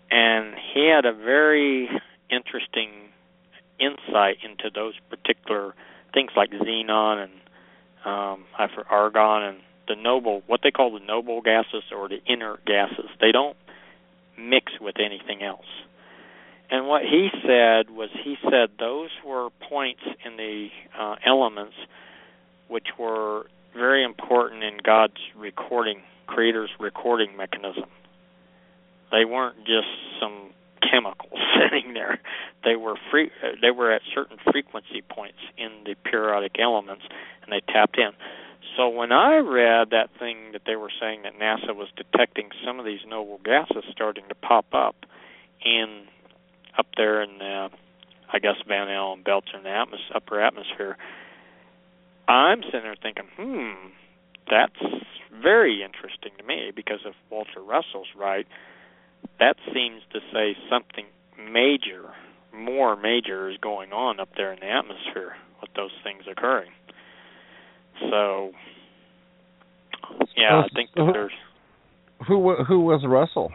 And he had a very interesting insight into those particular things like xenon and um, argon and the noble, what they call the noble gases or the inert gases. They don't mix with anything else. And what he said was he said those were points in the uh, elements which were very important in God's recording, Creator's recording mechanism. They weren't just some chemicals sitting there. They were free. They were at certain frequency points in the periodic elements, and they tapped in. So when I read that thing that they were saying that NASA was detecting some of these noble gases starting to pop up in up there in the, I guess, Van Allen belts in the atmos- upper atmosphere, I'm sitting there thinking, hmm, that's very interesting to me, because if Walter Russell's right, that seems to say something major, more major is going on up there in the atmosphere with those things occurring. So, yeah, I think that there's... Who who was Russell?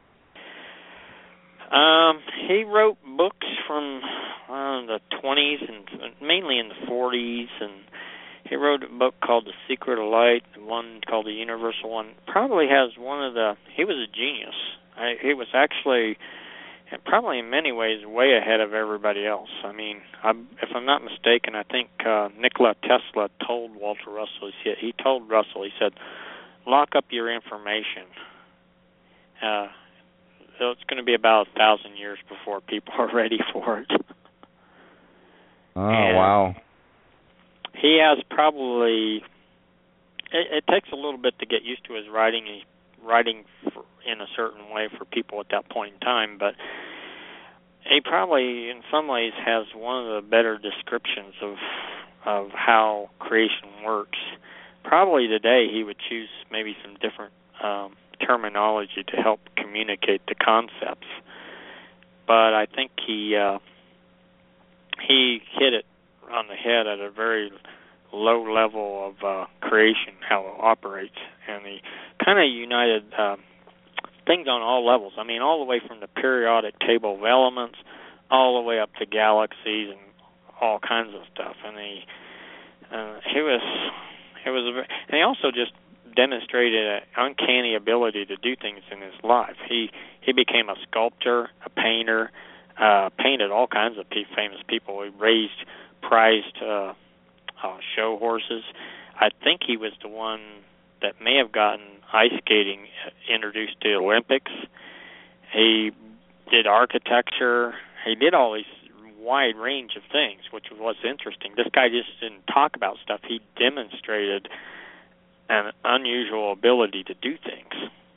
Um, he wrote books from uh, the twenties and mainly in the forties, and he wrote a book called The Secret of Light, and one called The Universal One. Probably has one of the... He was a genius. I, he was actually, probably in many ways, way ahead of everybody else. I mean, I, if I'm not mistaken, I think uh, Nikola Tesla told Walter Russell, he, he told Russell, he said, lock up your information. Uh, it's going to be about a thousand years before people are ready for it. Oh, and wow. He has probably, it, it takes a little bit to get used to his writing. He's writing for, in a certain way for people at that point in time, but he probably, in some ways, has one of the better descriptions of of how creation works. Probably today he would choose maybe some different um, terminology to help communicate the concepts, but I think he uh, he hit it on the head at a very low level of uh, creation, how it operates, and he kind of united uh, things on all levels. I mean, all the way from the periodic table of elements, all the way up to galaxies and all kinds of stuff. And he uh, he was he was a, and he also just demonstrated an uncanny ability to do things in his life. He he became a sculptor, a painter, uh, painted all kinds of famous people. He raised prized uh, uh, show horses. I think he was the one that may have gotten ice skating introduced to the Olympics. He did architecture. He did all these wide range of things, which was what's interesting. This guy just didn't talk about stuff. He demonstrated an unusual ability to do things.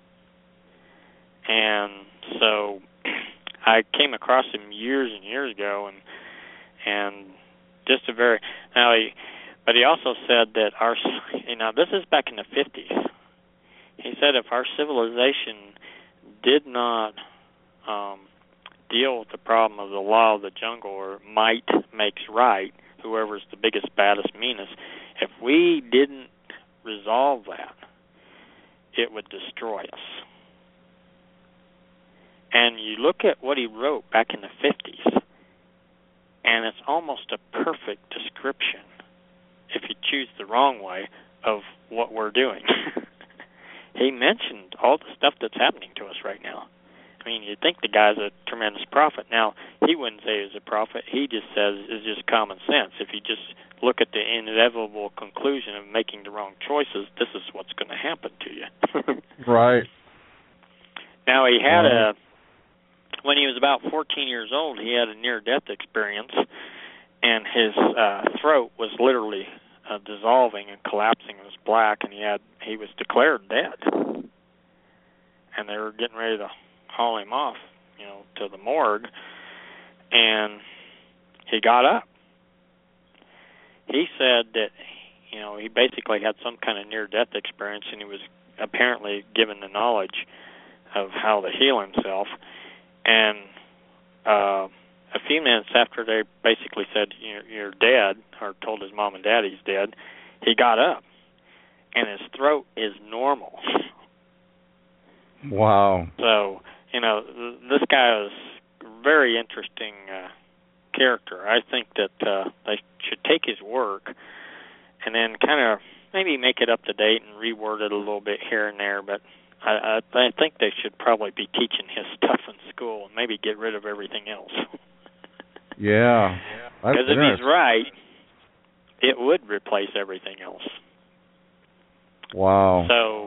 And so I came across him years and years ago, and and just a very now he, but he also said that our, you know, this is back in the fifties. He said if our civilization did not um, deal with the problem of the law of the jungle, or might makes right, whoever's the biggest, baddest, meanest, if we didn't resolve that, it would destroy us. And you look at what he wrote back in the fifties, and it's almost a perfect description, if you choose the wrong way, of what we're doing. He mentioned all the stuff that's happening to us right now. I mean, you'd think the guy's a tremendous prophet. Now, he wouldn't say he's a prophet. He just says it's just common sense. If you just look at the inevitable conclusion of making the wrong choices, this is what's going to happen to you. Right. Now, he had right. a, when he was about fourteen years old, he had a near-death experience, and his uh, throat was literally uh, dissolving and collapsing. It was black, and he had he was declared dead. And they were getting ready to haul him off, you know, to the morgue, and he got up. He said that, you know, he basically had some kind of near-death experience, and he was apparently given the knowledge of how to heal himself. And uh, a few minutes after they basically said, you're, you're dead, or told his mom and dad he's dead, he got up, and his throat is normal. Wow. So, you know, this guy is a very interesting uh, character. I think that uh, they should take his work and then kind of maybe make it up to date and reword it a little bit here and there, but I, I, I think they should probably be teaching his stuff in school and maybe get rid of everything else. Yeah. Because if he's right, it would replace everything else. Wow. So,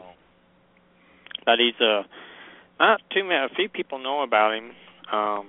but he's a, not too many, a few people know about him, um,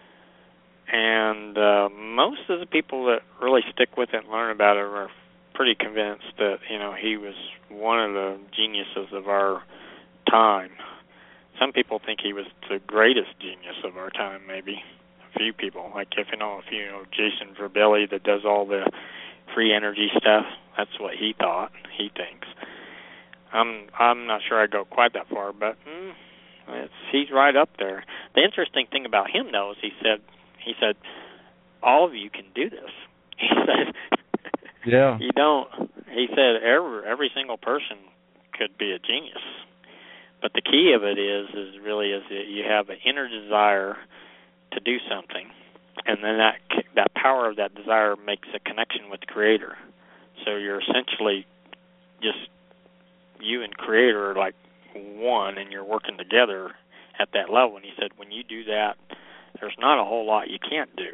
and uh, most of the people that really stick with it and learn about it are pretty convinced that, you know, he was one of the geniuses of our time. Some people think he was the greatest genius of our time, maybe. A few people, like if you know, if you know Jason Verbelli that does all the free energy stuff, that's what he thought. He thinks. I'm I'm not sure I go quite that far, but mm, it's, he's right up there. The interesting thing about him, though, is he said he said all of you can do this. He said. Yeah. You don't. He said every every single person could be a genius, but the key of it is is really is that you have an inner desire to do something, and then that that power of that desire makes a connection with the Creator. So you're essentially just you and Creator are like one, and you're working together at that level. And he said when you do that, there's not a whole lot you can't do.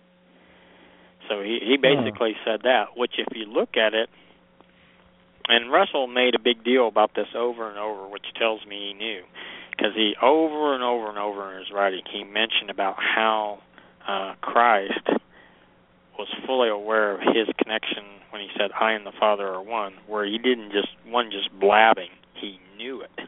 So he, he basically oh. said that, which if you look at it, and Russell made a big deal about this over and over, which tells me he knew, because he over and over and over in his writing, he mentioned about how uh, Christ was fully aware of his connection when he said, I and the Father are one, where he didn't just, one just blabbing, he knew it.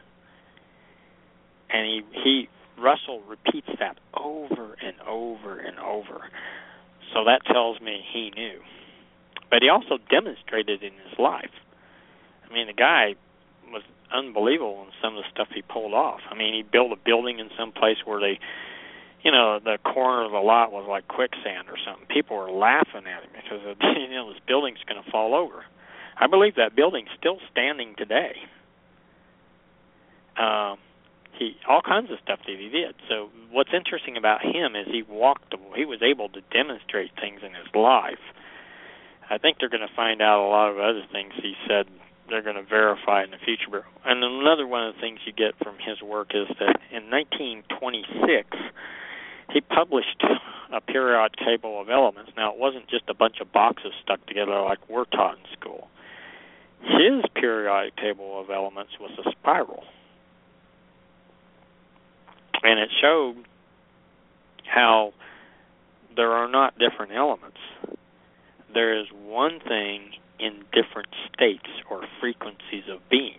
And he, he Russell repeats that over and over and over. So that tells me he knew. But he also demonstrated in his life. I mean, the guy was unbelievable in some of the stuff he pulled off. I mean, he built a building in some place where they, you know, the corner of the lot was like quicksand or something. People were laughing at him because, you know, this building's going to fall over. I believe that building's still standing today. Um, he all kinds of stuff that he did. So what's interesting about him is he walked, he was able to demonstrate things in his life. I think they're going to find out a lot of other things he said they're going to verify in the future. And another one of the things you get from his work is that in nineteen twenty-six, he published a periodic table of elements. Now, it wasn't just a bunch of boxes stuck together like we're taught in school. His periodic table of elements was a spiral. And it showed how there are not different elements. There is one thing in different states or frequencies of being.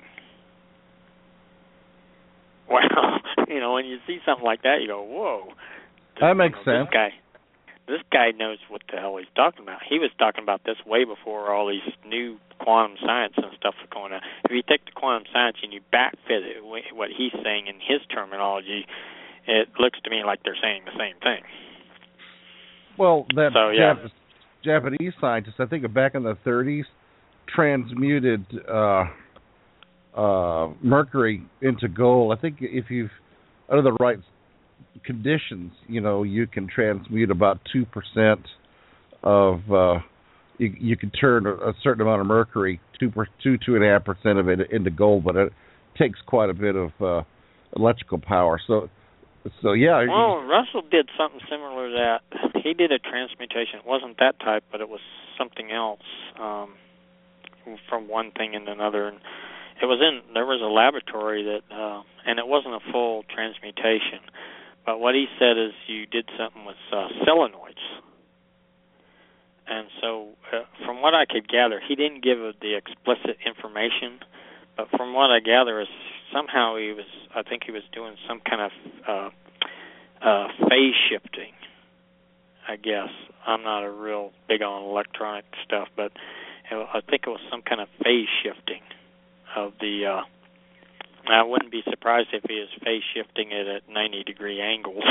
Well, you know, when you see something like that, you go, whoa. That makes you know, sense. This guy, this guy knows what the hell he's talking about. He was talking about this way before all these new quantum science and stuff was going on. If you take the quantum science and you backfit it, what he's saying in his terminology, it looks to me like they're saying the same thing. Well, that so, yeah. Jap- Japanese scientists, I think back in the thirties, transmuted uh, uh, mercury into gold. I think if you've, under the right conditions, you know, you can transmute about two percent of, uh, you, you can turn a, a certain amount of mercury, two, per, two, two and a half percent of it into gold, but it takes quite a bit of uh, electrical power. So, So yeah. Well, Russell did something similar to that. He did a transmutation. It wasn't that type, but it was something else um, from one thing into another. And it was in there was a laboratory that, uh, and it wasn't a full transmutation. But what he said is you did something with uh, solenoids. And so, uh, from what I could gather, he didn't give the explicit information. But from what I gather is somehow he was, I think he was doing some kind of uh, uh, phase shifting, I guess. I'm not a real big on electronic stuff, but it, I think it was some kind of phase shifting of the, uh, I wouldn't be surprised if he was phase shifting it at ninety degree angles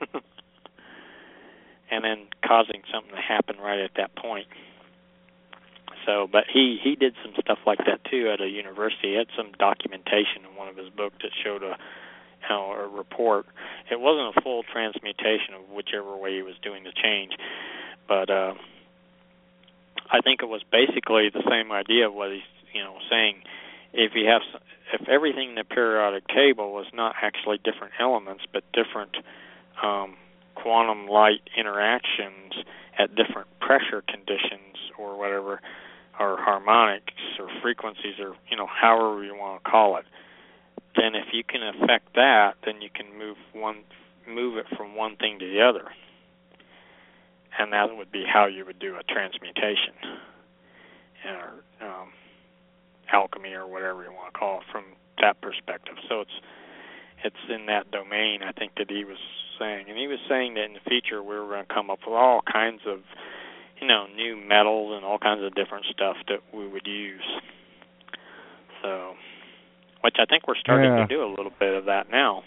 and then causing something to happen right at that point. So, but he, he did some stuff like that too at a university. He had some documentation in one of his books that showed a you know, a report. It wasn't a full transmutation of whichever way he was doing the change, but uh, I think it was basically the same idea of what he's, you know, saying. If you have, if everything in the periodic table was not actually different elements, but different um, quantum light interactions at different pressure conditions or whatever, or harmonics or frequencies, or, you know, however you want to call it, then if you can affect that, then you can move one, move it from one thing to the other, and that would be how you would do a transmutation, or um, alchemy, or whatever you want to call it, from that perspective. So it's it's in that domain, I think, that he was saying, and he was saying that in the future we were going to come up with all kinds of, you know, new metals and all kinds of different stuff that we would use. So, which I think we're starting yeah. to do a little bit of that now.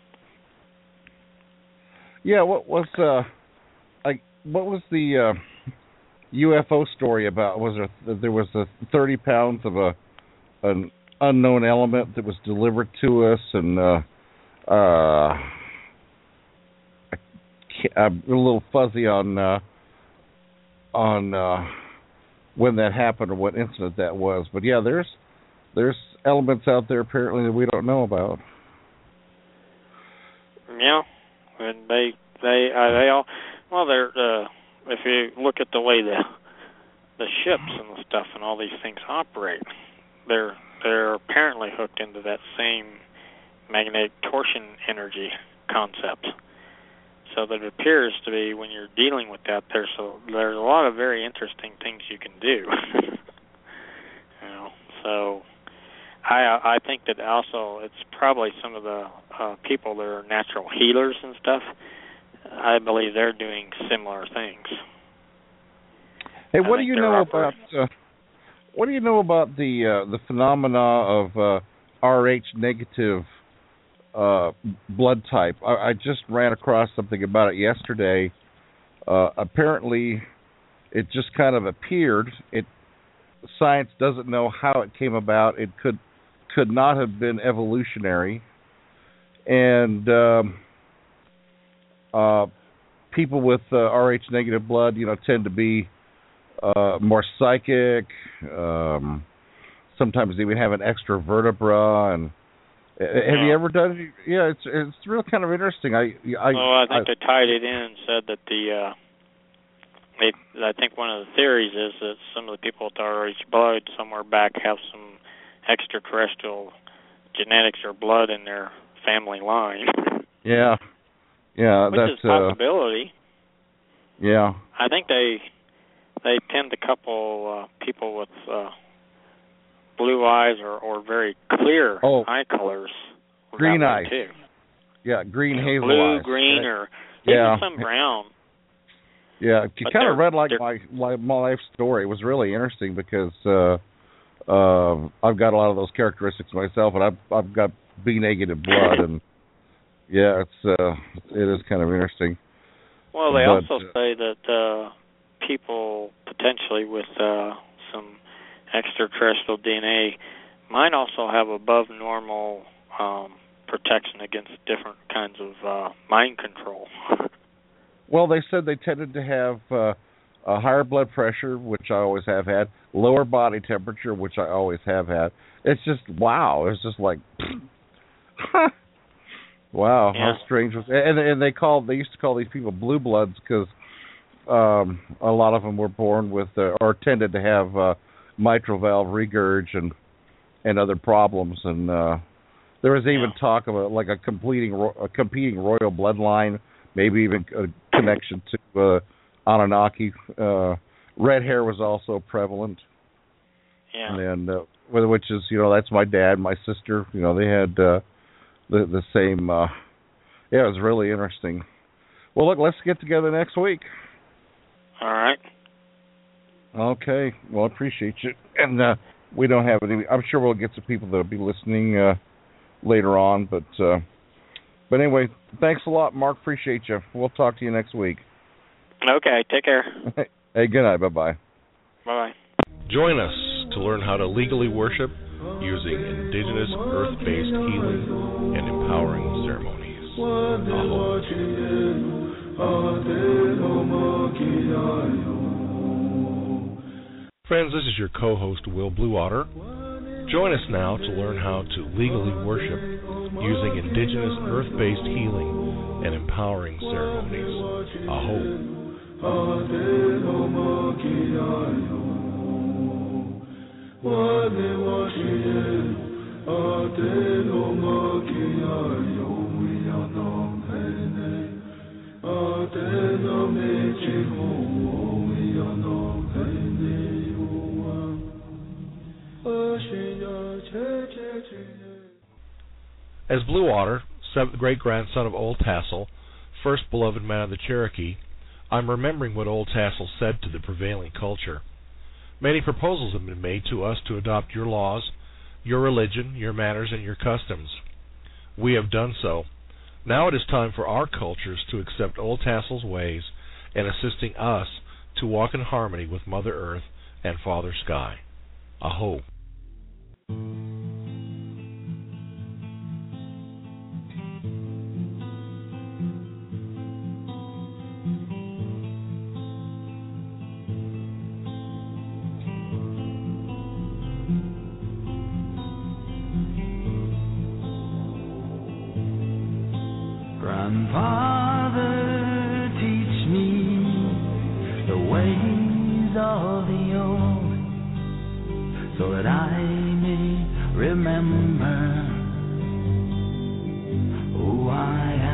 Yeah. What was uh, like? What was the uh, U F O story about? Was there there was a thirty pounds of a an unknown element that was delivered to us, and uh, uh, I'm a little fuzzy on. Uh, on uh, when that happened or what incident that was. But yeah, there's there's elements out there apparently that we don't know about. Yeah, and they they uh, they all well they're uh, if you look at the way the the ships and the stuff and all these things operate, they're they're apparently hooked into that same magnetic torsion energy concept. So that it appears to be, when you're dealing with that, there's a, there's a lot of very interesting things you can do. You know, so I I think that also it's probably some of the uh, people that are natural healers and stuff. I believe they're doing similar things. Hey, what I do you know about uh, what do you know about the uh, the phenomena of uh, R H negative Uh, blood type? I, I just ran across something about it yesterday. Uh, apparently, it just kind of appeared. It science doesn't know how it came about. It could could not have been evolutionary, and um, uh, people with uh, R H negative blood, you know, tend to be uh, more psychic. Um, sometimes they even have an extra vertebra. And have yeah. you ever done it? Yeah, it's it's real kind of interesting. I I, well, I think I, they tied it in and said that the uh, they, I think one of the theories is that some of the people with R H blood somewhere back have some extraterrestrial genetics or blood in their family line. Yeah, yeah, which that's is a possibility. Uh, yeah, I think they they tend to couple uh, people with uh, blue eyes or, or very clear oh, eye colors. Green eyes. Too. Yeah, green you know, hazel blue, eyes. green, right? or yeah. even some brown. Yeah, you But kind of read like they're- my like my life story. It was really interesting because uh, uh, I've got a lot of those characteristics myself, and I've I've got B negative blood, and yeah, it's uh, it is kind of interesting. Well, they But, also uh, say that uh, people potentially with uh, some extraterrestrial D N A might also have above normal um, protection against different kinds of uh, mind control. Well, they said they tended to have uh, a higher blood pressure, which I always have had, lower body temperature, which I always have had. It's just, wow. It's just like, wow, Yeah. how strange was it? And, and they called, they used to call these people blue bloods because um, a lot of them were born with, uh, or tended to have uh, mitral valve regurg and, and other problems. And uh, there was even Yeah. talk of a, like a, completing, a competing royal bloodline, maybe even a connection to uh, Anunnaki. Uh, red hair was also prevalent. Yeah. And uh, which is, you know, that's my dad, my sister. You know, they had uh, the the same. Uh, yeah, it was really interesting. Well, look, let's get together next week. All right. Okay. Well, I appreciate you. And uh, we don't have any. I'm sure we'll get some people that'll be listening uh, later on. But uh, but anyway, thanks a lot, Mark. Appreciate you. We'll talk to you next week. Okay. Take care. Hey, good night. Bye bye. Bye-bye. Join us to learn how to legally worship using indigenous earth-based healing and empowering ceremonies. Aho. Friends, this is your co-host, Will Bluewater. Join us now to learn how to legally worship using indigenous earth-based healing and empowering ceremonies. Aho. As Bluewater, seventh great-grandson of Old Tassel, first beloved man of the Cherokee, I'm remembering what Old Tassel said to the prevailing culture. Many proposals have been made to us to adopt your laws, your religion, your manners, and your customs. We have done so. Now it is time for our cultures to accept Old Tassel's ways and assisting us to walk in harmony with Mother Earth and Father Sky. Aho. Grandfather, teach me the ways of the old, so that I may remember who I